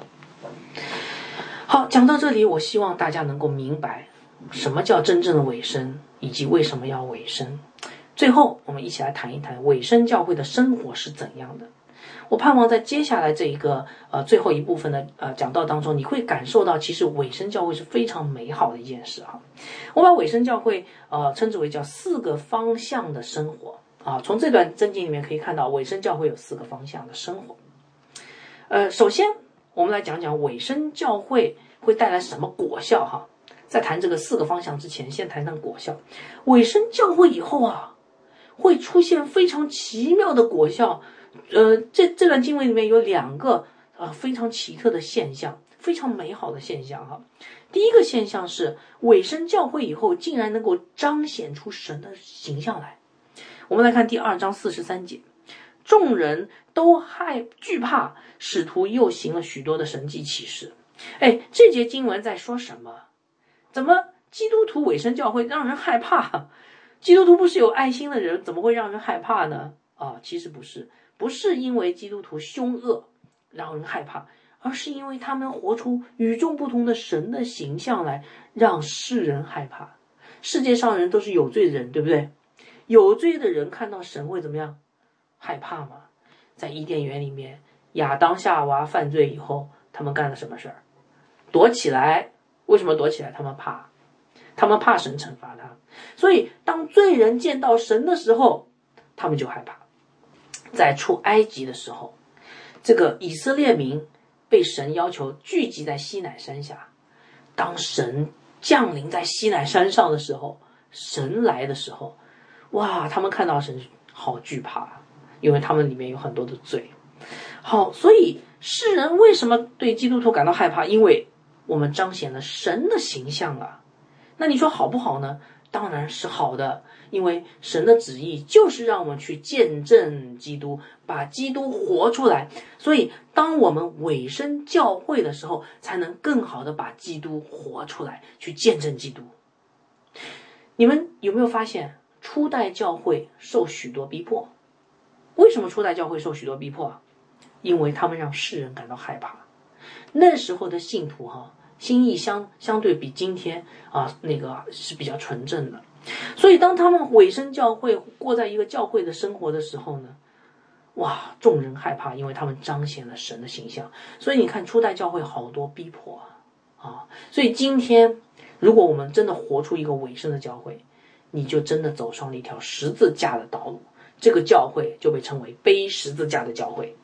好，讲到这里，我希望大家能够明白什么叫真正的委身，以及为什么要委身。最后，我们一起来谈一谈委身教会的生活是怎样的。我盼望在接下来这一个最后一部分的讲道当中，你会感受到，其实委身教会是非常美好的一件事哈。我把委身教会称之为叫4个方向的生活啊。从这段箴经里面可以看到，委身教会有4个方向的生活。首先我们来讲讲委身教会会带来什么果效哈。在谈这个4个方向之前，先谈谈果效。委身教会以后啊，会出现非常奇妙的果效。这段经文里面有2个非常奇特的现象，非常美好的现象哈。第一个现象是委身教会以后竟然能够彰显出神的形象来。我们来看第2章43节，众人都惧怕，使徒又行了许多的神迹奇事。这节经文在说什么？怎么基督徒委身教会让人害怕？基督徒不是有爱心的人，怎么会让人害怕呢？其实不是因为基督徒凶恶让人害怕，而是因为他们活出与众不同的神的形象来，让世人害怕。世界上人都是有罪的人，对不对？有罪的人看到神会怎么样？害怕吗？在伊甸园里面，亚当夏娃犯罪以后，他们干了什么事儿？躲起来。为什么躲起来？他们怕神惩罚他。所以当罪人见到神的时候，他们就害怕。在出埃及的时候，这个以色列民被神要求聚集在西乃山下，当神降临在西乃山上的时候，神来的时候，哇，他们看到神好惧怕，因为他们里面有很多的罪。好，所以世人为什么对基督徒感到害怕？因为我们彰显了神的形象啊。那你说好不好呢？当然是好的，因为神的旨意就是让我们去见证基督，把基督活出来。所以当我们委身教会的时候，才能更好的把基督活出来，去见证基督。你们有没有发现初代教会受许多逼迫？为什么初代教会受许多逼迫？因为他们让世人感到害怕。那时候的信徒心意相对比今天是比较纯正的。所以当他们委身教会，过在一个教会的生活的时候呢，哇，众人害怕，因为他们彰显了神的形象。所以你看初代教会好多逼迫所以今天如果我们真的活出一个委身的教会，你就真的走上了一条十字架的道路，这个教会就被称为背十字架的教会。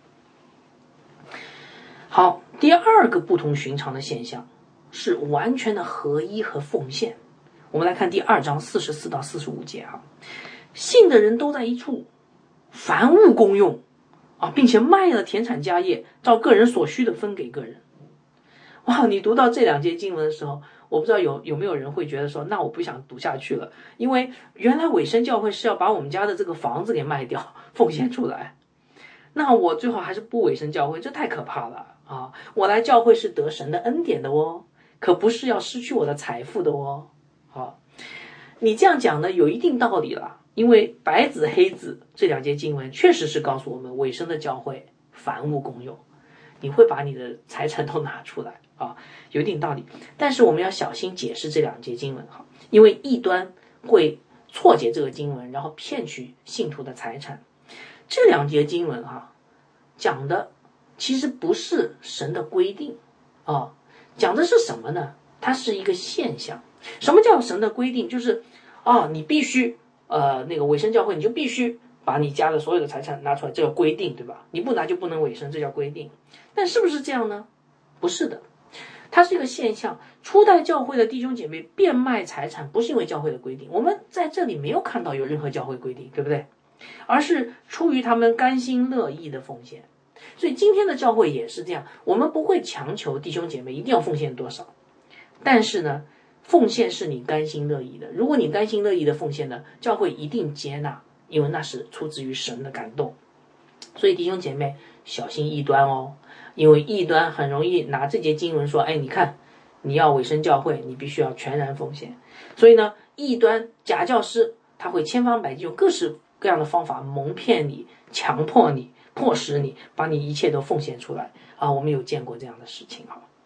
好，第2个不同寻常的现象是完全的合一和奉献。我们来看第2章44到45节信的人都在一处，凡物公用并且卖了田产家业，照个人所需的分给个人。哇，你读到这2节经文的时候，我不知道有没有人会觉得说，那我不想读下去了，因为原来委身教会是要把我们家的这个房子给卖掉奉献出来，那我最好还是不委身教会，这太可怕了我来教会是得神的恩典的可不是要失去我的财富的你这样讲呢有一定道理了，因为白纸黑字这2节经文确实是告诉我们委身的教会凡物公用，你会把你的财产都拿出来有一定道理。但是我们要小心解释这2节经文因为异端会错解这个经文，然后骗取信徒的财产。这2节经文讲的其实不是神的规定讲的是什么呢？它是一个现象。什么叫神的规定？就是你必须委身教会你就必须把你家的所有的财产拿出来，这叫规定，对吧？你不拿就不能委身，这叫规定。但是不是这样呢？不是的，它是一个现象。初代教会的弟兄姐妹变卖财产，不是因为教会的规定，我们在这里没有看到有任何教会规定，对不对？而是出于他们甘心乐意的奉献。所以今天的教会也是这样，我们不会强求弟兄姐妹一定要奉献多少，但是呢，奉献是你甘心乐意的。如果你甘心乐意的奉献呢，教会一定接纳，因为那是出自于神的感动。所以弟兄姐妹小心异端因为异端很容易拿这节经文说，你看你要委身教会，你必须要全然奉献。所以呢，异端假教师他会千方百计用各式各样的方法蒙骗你，强迫你，迫使你把你一切都奉献出来我们有见过这样的事情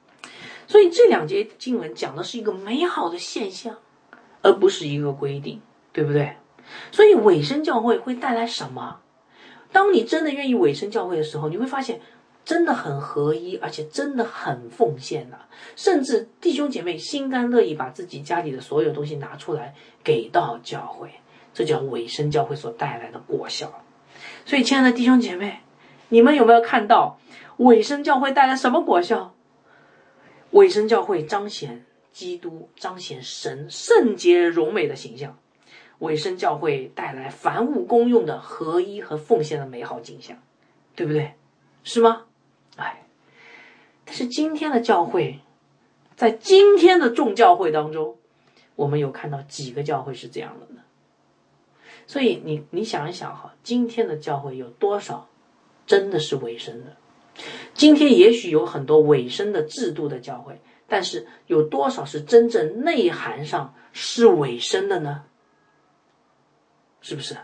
所以这两节经文讲的是一个美好的现象，而不是一个规定，对不对？所以委身教会会带来什么？当你真的愿意委身教会的时候，你会发现真的很合一，而且真的很奉献的，甚至弟兄姐妹心甘乐意把自己家里的所有东西拿出来给到教会，这叫委身教会所带来的果效。所以亲爱的弟兄姐妹，你们有没有看到委身教会带来什么果效？委身教会彰显基督，彰显神圣洁荣美的形象。委身教会带来凡物公用的合一和奉献的美好景象，对不对？是吗？但是今天的教会，在今天的众教会当中，我们有看到几个教会是这样的呢？所以你想一想哈，今天的教会有多少真的是委身的？今天也许有很多委身的制度的教会，但是有多少是真正内涵上是委身的呢？是不是？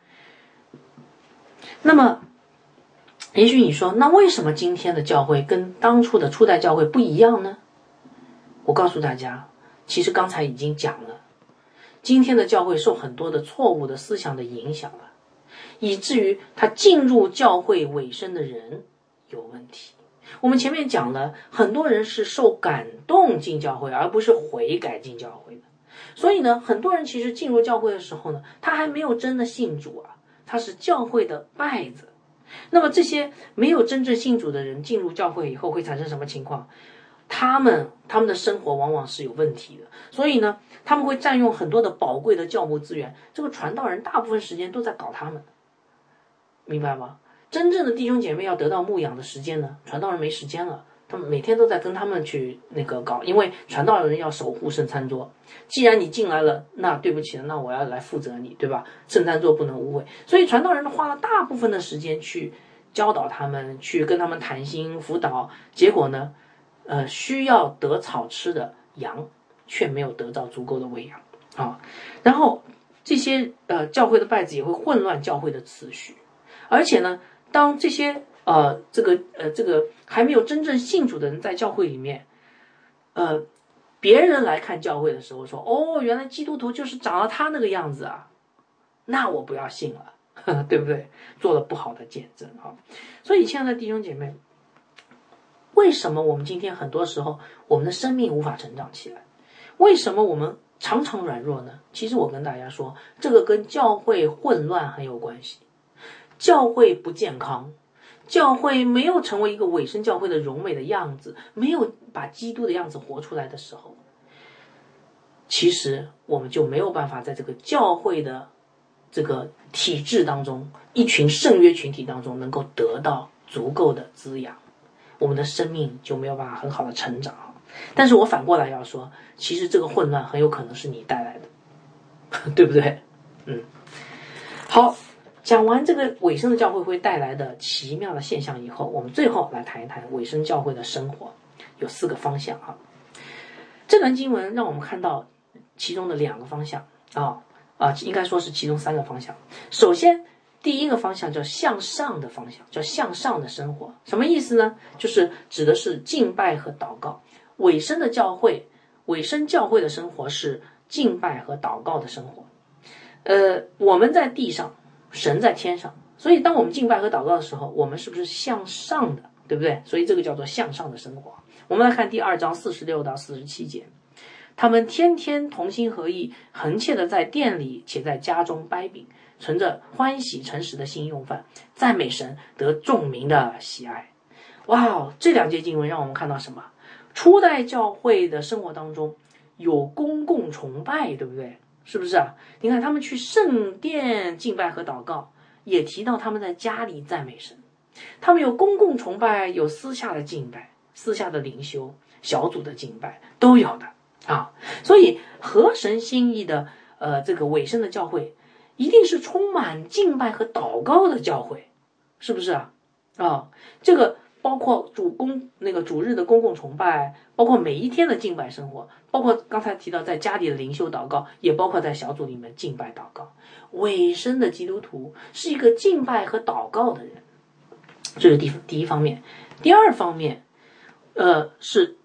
那么也许你说，那为什么今天的教会跟当初的初代教会不一样呢？我告诉大家，其实刚才已经讲了，今天的教会受很多的错误的思想的影响了，以至于他进入教会委身的人有问题。我们前面讲了，很多人是受感动进教会，而不是悔改进教会的。所以呢，很多人其实进入教会的时候呢，他还没有真的信主啊，他是教会的败子。那么这些没有真正信主的人进入教会以后会产生什么情况？他们的生活往往是有问题的，所以呢，他们会占用很多的宝贵的教牧资源。这个传道人大部分时间都在搞他们，明白吗？真正的弟兄姐妹要得到牧养的时间呢，传道人没时间了。他们每天都在跟他们去搞，因为传道人要守护圣餐桌。既然你进来了，那对不起了，那我要来负责你，对吧？圣餐桌不能污秽，所以传道人花了大部分的时间去教导他们，去跟他们谈心辅导。结果呢，需要得草吃的羊却没有得到足够的喂养啊。然后这些教会的败子也会混乱教会的次序，而且呢，当这些这个还没有真正信主的人在教会里面，别人来看教会的时候说，哦，原来基督徒就是长了他那个样子啊，那我不要信了，对不对？做了不好的见证啊。所以亲爱的弟兄姐妹，为什么我们今天很多时候我们的生命无法成长起来？为什么我们常常软弱呢？其实我跟大家说，这个跟教会混乱很有关系。教会不健康，教会没有成为一个委身教会的荣美的样子，没有把基督的样子活出来的时候，其实我们就没有办法在这个教会的这个体制当中，一群圣约群体当中能够得到足够的滋养，我们的生命就没有办法很好的成长。但是我反过来要说，其实这个混乱很有可能是你带来的，对不对？好，讲完这个委身的教会会带来的奇妙的现象以后，我们最后来谈一谈委身教会的生活，有4个方向啊。这段经文让我们看到其中的2个方向应该说是其中3个方向。首先，第一个方向叫向上的方向，叫向上的生活。什么意思呢？就是指的是敬拜和祷告。委身的教会，委身教会的生活是敬拜和祷告的生活。我们在地上，神在天上，所以当我们敬拜和祷告的时候，我们是不是向上的，对不对？所以这个叫做向上的生活。我们来看第2章46到47节，他们天天同心合意，恒切的在店里且在家中掰饼，存着欢喜诚实的心用饭，赞美神，得众民的喜爱。哇，这2节经文让我们看到什么？初代教会的生活当中有公共崇拜，对不对？是不是啊？你看他们去圣殿敬拜和祷告，也提到他们在家里赞美神。他们有公共崇拜，有私下的敬拜，私下的灵修，小组的敬拜都有的啊。所以合神心意的这个委身的教会，一定是充满敬拜和祷告的教会，是不是啊？这个包括主日的公共崇拜，包括每一天的敬拜生活，包括刚才提到在家里的灵修祷告，也包括在小组里面敬拜祷告。委身的基督徒是一个敬拜和祷告的人，这是第一方面。第2方面，是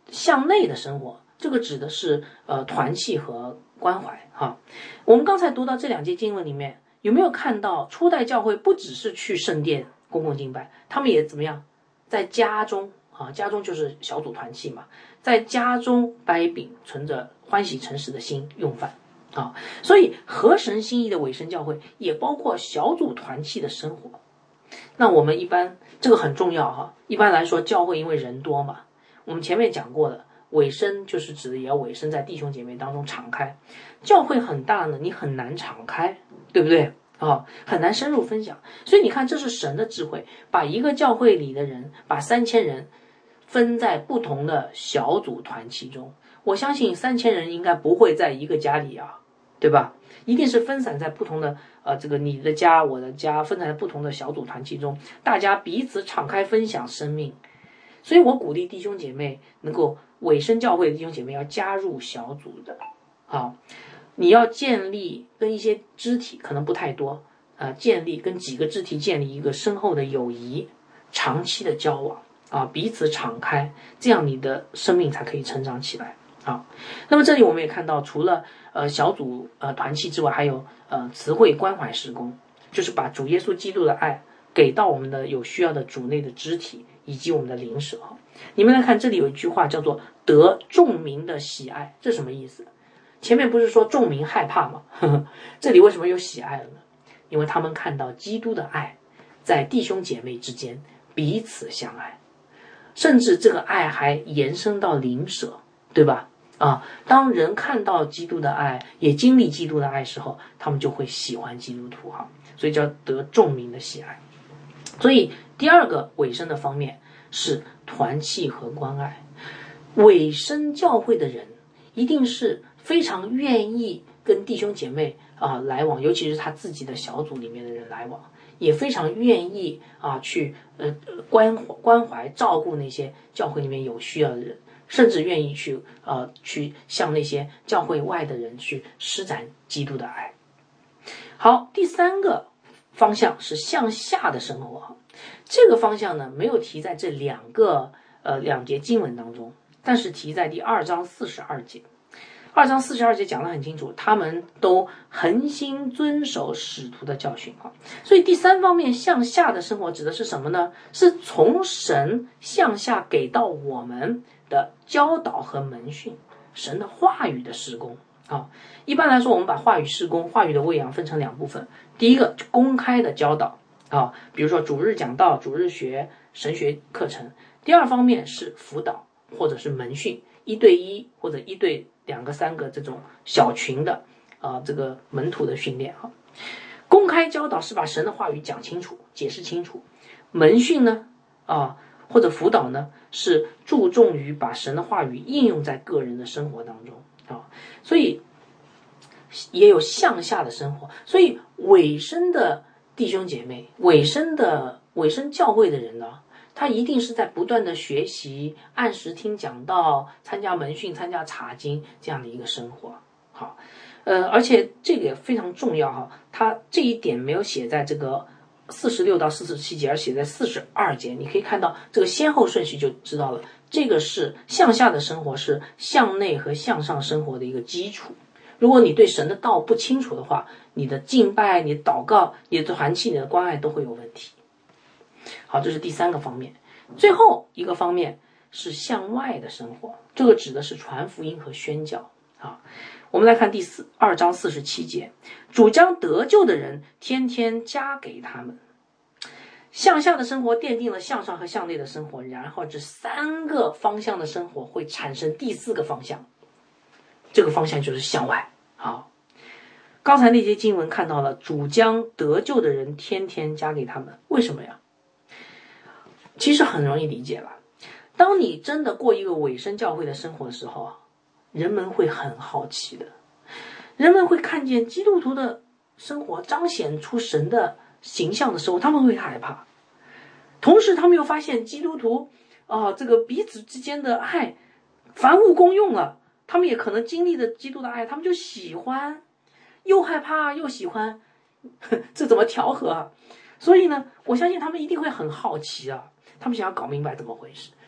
向内的生活，这个指的是团契和关怀哈。我们刚才读到这两节经文里面，有没有看到初代教会不只是去圣殿公共敬拜，他们也怎么样，在家中啊，家中就是小组团契嘛，在家中掰饼，存着欢喜诚实的心用饭啊。所以合神心意的委身教会也包括小组团契的生活。那我们一般这个很重要哈，一般来说教会因为人多嘛，我们前面讲过的，委身就是指的也要委身在弟兄姐妹当中敞开。教会很大呢，你很难敞开，对不对啊？很难深入分享。所以你看，这是神的智慧，把一个教会里的人，把3000人分在不同的小组团契中。我相信3000人应该不会在一个家里啊，对吧？一定是分散在不同的这个你的家我的家，分散在不同的小组团契中，大家彼此敞开分享生命。所以我鼓励弟兄姐妹能够委身教会的弟兄姐妹要加入小组的。好，你要建立跟一些肢体可能不太多建立跟几个肢体建立一个深厚的友谊，长期的交往啊，彼此敞开，这样你的生命才可以成长起来啊。那么这里我们也看到，除了小组团契之外，还有慈惠关怀事工，就是把主耶稣基督的爱给到我们的有需要的主内的肢体以及我们的邻舍。你们来看，这里有一句话叫做得众民的喜爱，这什么意思？前面不是说众民害怕吗？这里为什么有喜爱了呢？因为他们看到基督的爱在弟兄姐妹之间彼此相爱，甚至这个爱还延伸到邻舍，对吧？当人看到基督的爱，也经历基督的爱时候，他们就会喜欢基督徒哈，所以叫得众民的喜爱。所以第二个委身的方面是团契和关爱。委身教会的人一定是非常愿意跟弟兄姐妹来往，尤其是他自己的小组里面的人来往，也非常愿意去关怀照顾那些教会里面有需要的人，甚至愿意去向那些教会外的人去施展基督的爱。好，第三个方向是向下的生活。这个方向呢没有提在这两节经文当中，但是提在第2章42节。2章42节讲得很清楚，他们都恒心遵守使徒的教训所以第三方面向下的生活指的是什么呢？是从神向下给到我们的教导和门训，神的话语的事工一般来说，我们把话语事工、话语的喂养分成2部分。第一个公开的教导比如说主日讲道、主日学、神学课程。第二方面是辅导或者是门训，1对1或者1对2个3个这种小群的这个门徒的训练公开教导是把神的话语讲清楚、解释清楚。门训呢或者辅导呢是注重于把神的话语应用在个人的生活当中所以也有向下的生活。所以委身的弟兄姐妹、委身教会的人呢，他一定是在不断的学习、按时听讲道、参加门训、参加查经这样的一个生活而且这个也非常重要他这一点没有写在这个46到47节，而写在42节。你可以看到这个先后顺序就知道了，这个是向下的生活，是向内和向上生活的一个基础。如果你对神的道不清楚的话，你的敬拜、你的祷告、你的团契、你的关爱都会有问题。好，这是第三个方面。最后一个方面是向外的生活，这个指的是传福音和宣教我们来看2章47节，主将得救的人天天加给他们。向下的生活奠定了向上和向内的生活，然后这3个方向的生活会产生第4个方向，这个方向就是向外。好，刚才那些经文看到了，主将得救的人天天加给他们，为什么呀？其实很容易理解了。当你真的过一个委身教会的生活的时候人们会很好奇的，人们会看见基督徒的生活彰显出神的形象的时候，他们会害怕。同时他们又发现基督徒这个彼此之间的爱凡物公用了，他们也可能经历了基督的爱，他们就喜欢，又害怕又喜欢，这怎么调和所以呢，我相信他们一定会很好奇他们想要搞明白怎么回事。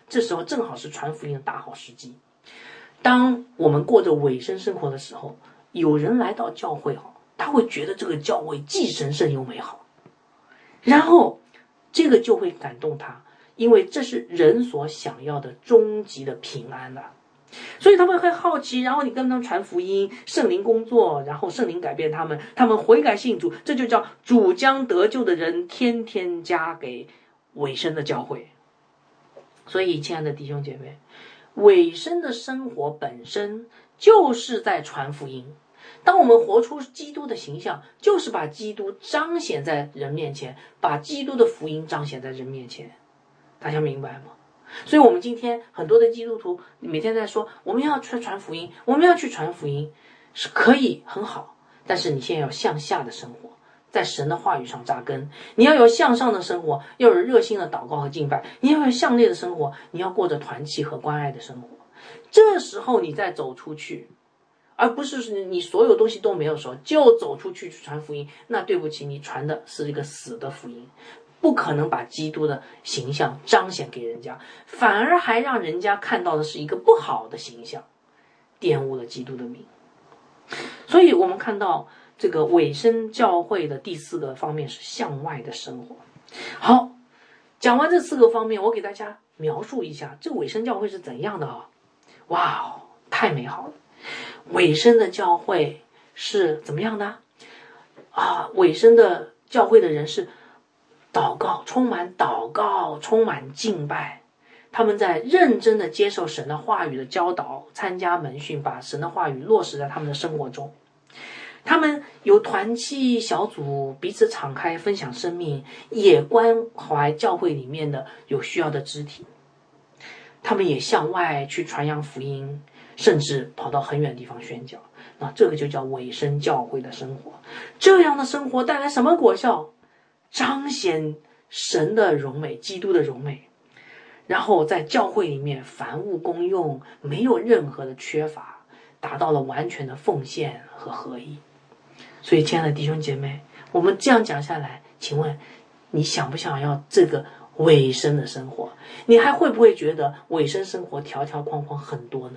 这时候正好是传福音的大好时机。当我们过着委身生活的时候，有人来到教会他会觉得这个教会既神圣又美好，然后这个就会感动他，因为这是人所想要的终极的平安的。所以他们会好奇，然后你跟他们传福音，圣灵工作，然后圣灵改变他们，他们悔改信主，这就叫主将得救的人天天加给委身的教会。所以亲爱的弟兄姐妹，委身的生活本身就是在传福音。当我们活出基督的形象，就是把基督彰显在人面前，把基督的福音彰显在人面前。大家明白吗？所以我们今天很多的基督徒每天在说我们要去传福音，我们要去传福音，是可以很好，但是你现在要向下的生活，在神的话语上扎根。你要有向上的生活，要有热心的祷告和敬拜，你要有向内的生活，你要过着团契和关爱的生活。这时候你再走出去，而不是你所有东西都没有的时候就走出去传福音，那对不起，你传的是一个死的福音，不可能把基督的形象彰显给人家，反而还让人家看到的是一个不好的形象，玷污了基督的名。所以我们看到这个委身教会的第4个方面是向外的生活。好，讲完这4个方面，我给大家描述一下这委身教会是怎样的哇，太美好了。委身的教会是怎么样的委身的教会的人是祷告，充满敬拜，他们在认真的接受神的话语的教导，参加门训，把神的话语落实在他们的生活中。他们有团契小组，彼此敞开分享生命，也关怀教会里面的有需要的肢体。他们也向外去传扬福音，甚至跑到很远的地方宣教。那这个就叫委身教会的生活。这样的生活带来什么果效？彰显神的荣美，基督的荣美，然后在教会里面凡物公用，没有任何的缺乏，达到了完全的奉献和合一。所以亲爱的弟兄姐妹，我们这样讲下来，请问你想不想要这个委身的生活？你还会不会觉得委身生活条条框框很多呢？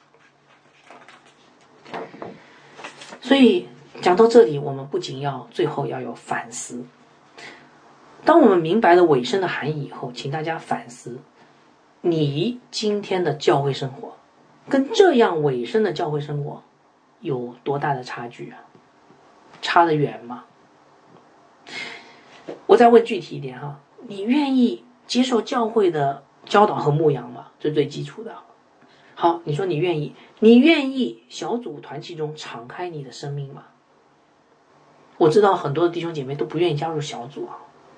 所以讲到这里，我们不仅最后要有反思。当我们明白了委身的含义以后，请大家反思，你今天的教会生活跟这样委身的教会生活有多大的差距差得远吗？我再问具体一点你愿意接受教会的教导和牧养吗？这是最基础的。好，你说你愿意小组团契中敞开你的生命吗？我知道很多的弟兄姐妹都不愿意加入小组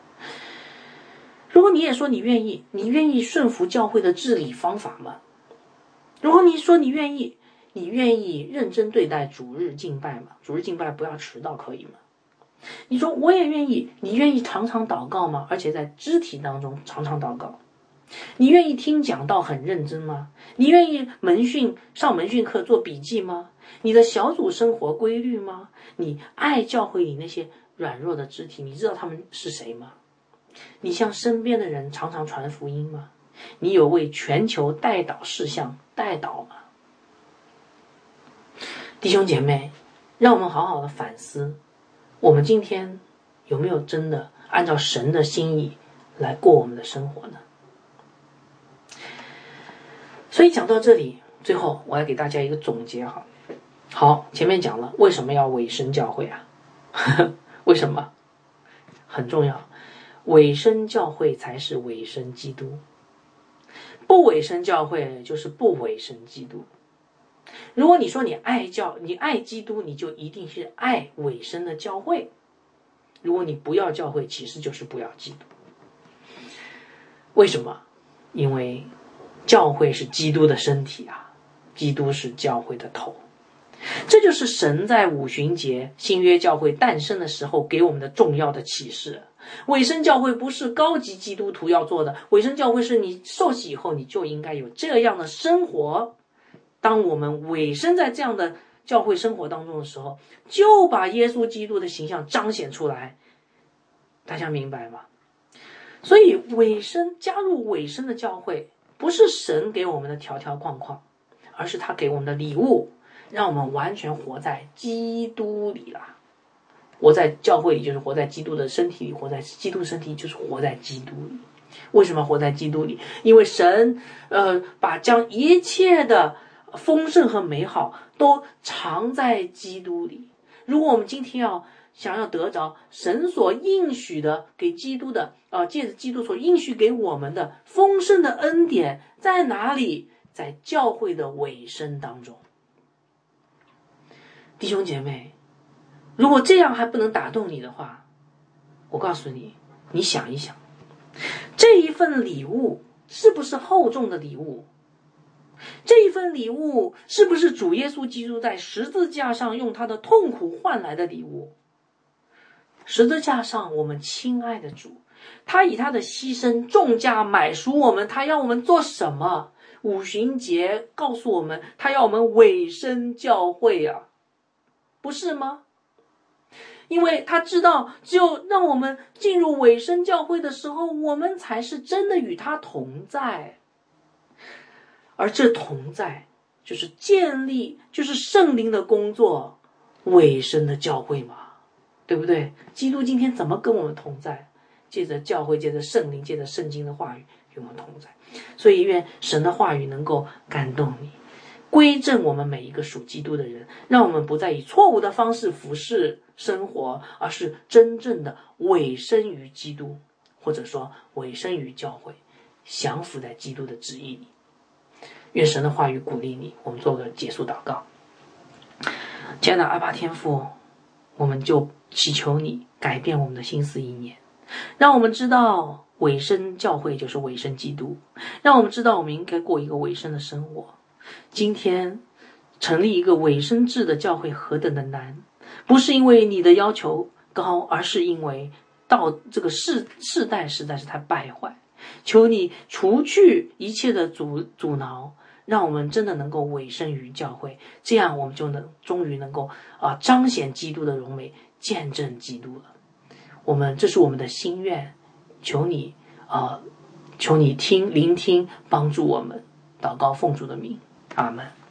如果你也说你愿意顺服教会的治理方法吗？如果你说你愿意认真对待主日敬拜吗？主日敬拜不要迟到可以吗？你说我也愿意，你愿意常常祷告吗？而且在肢体当中常常祷告。你愿意听讲道很认真吗？你愿意上门训课做笔记吗？你的小组生活规律吗？你爱教会里那些软弱的肢体，你知道他们是谁吗？你向身边的人常常传福音吗？你有为全球代祷事项代祷吗？弟兄姐妹，让我们好好的反思，我们今天有没有真的按照神的心意来过我们的生活呢？所以讲到这里，最后我要给大家一个总结好，前面讲了为什么要委身教会为什么？很重要，委身教会才是委身基督，不委身教会就是不委身基督。如果你说你爱基督，你就一定是爱委身的教会。如果你不要教会，其实就是不要基督。为什么？因为教会是基督的身体基督是教会的头。这就是神在五旬节新约教会诞生的时候给我们的重要的启示。委身教会不是高级基督徒要做的，委身教会是你受洗以后你就应该有这样的生活。当我们委身在这样的教会生活当中的时候，就把耶稣基督的形象彰显出来。大家明白吗？所以加入委身的教会不是神给我们的条条框框，而是他给我们的礼物，让我们完全活在基督里啦。活在教会里就是活在基督的身体里，活在基督身体就是活在基督里。为什么活在基督里？因为神将一切的丰盛和美好都藏在基督里。如果我们今天想要得着神所应许的给基督的借着基督所应许给我们的丰盛的恩典在哪里？在教会的尾声当中。弟兄姐妹，如果这样还不能打动你的话，我告诉你，你想一想，这一份礼物是不是厚重的礼物？这一份礼物是不是主耶稣基督在十字架上用他的痛苦换来的礼物？十字架上我们亲爱的主，他以他的牺牲重价买赎我们，他要我们做什么？五旬节告诉我们，他要我们委身教会啊，不是吗？因为他知道，只有让我们进入委身教会的时候，我们才是真的与他同在。而这同在就是建立，就是圣灵的工作，委身的教会嘛，对不对？基督今天怎么跟我们同在？借着教会，借着圣灵，借着圣经的话语与我们同在。所以愿神的话语能够感动你，归正我们每一个属基督的人，让我们不再以错误的方式服侍生活，而是真正的委身于基督，或者说委身于教会，降服在基督的旨意里。愿神的话语鼓励你。我们做个结束祷告。亲爱的阿爸天父，我们就祈求你改变我们的心思意念，让我们知道委身教会就是委身基督，让我们知道我们应该过一个委身的生活。今天成立一个委身制的教会何等的难，不是因为你的要求高，而是因为到这个世代实在是太败坏。求你除去一切的阻挠，让我们真的能够委身于教会，这样我们就终于能够彰显基督的荣美，见证基督了。这是我们的心愿，求你聆听，帮助我们。祷告奉主的名，阿们。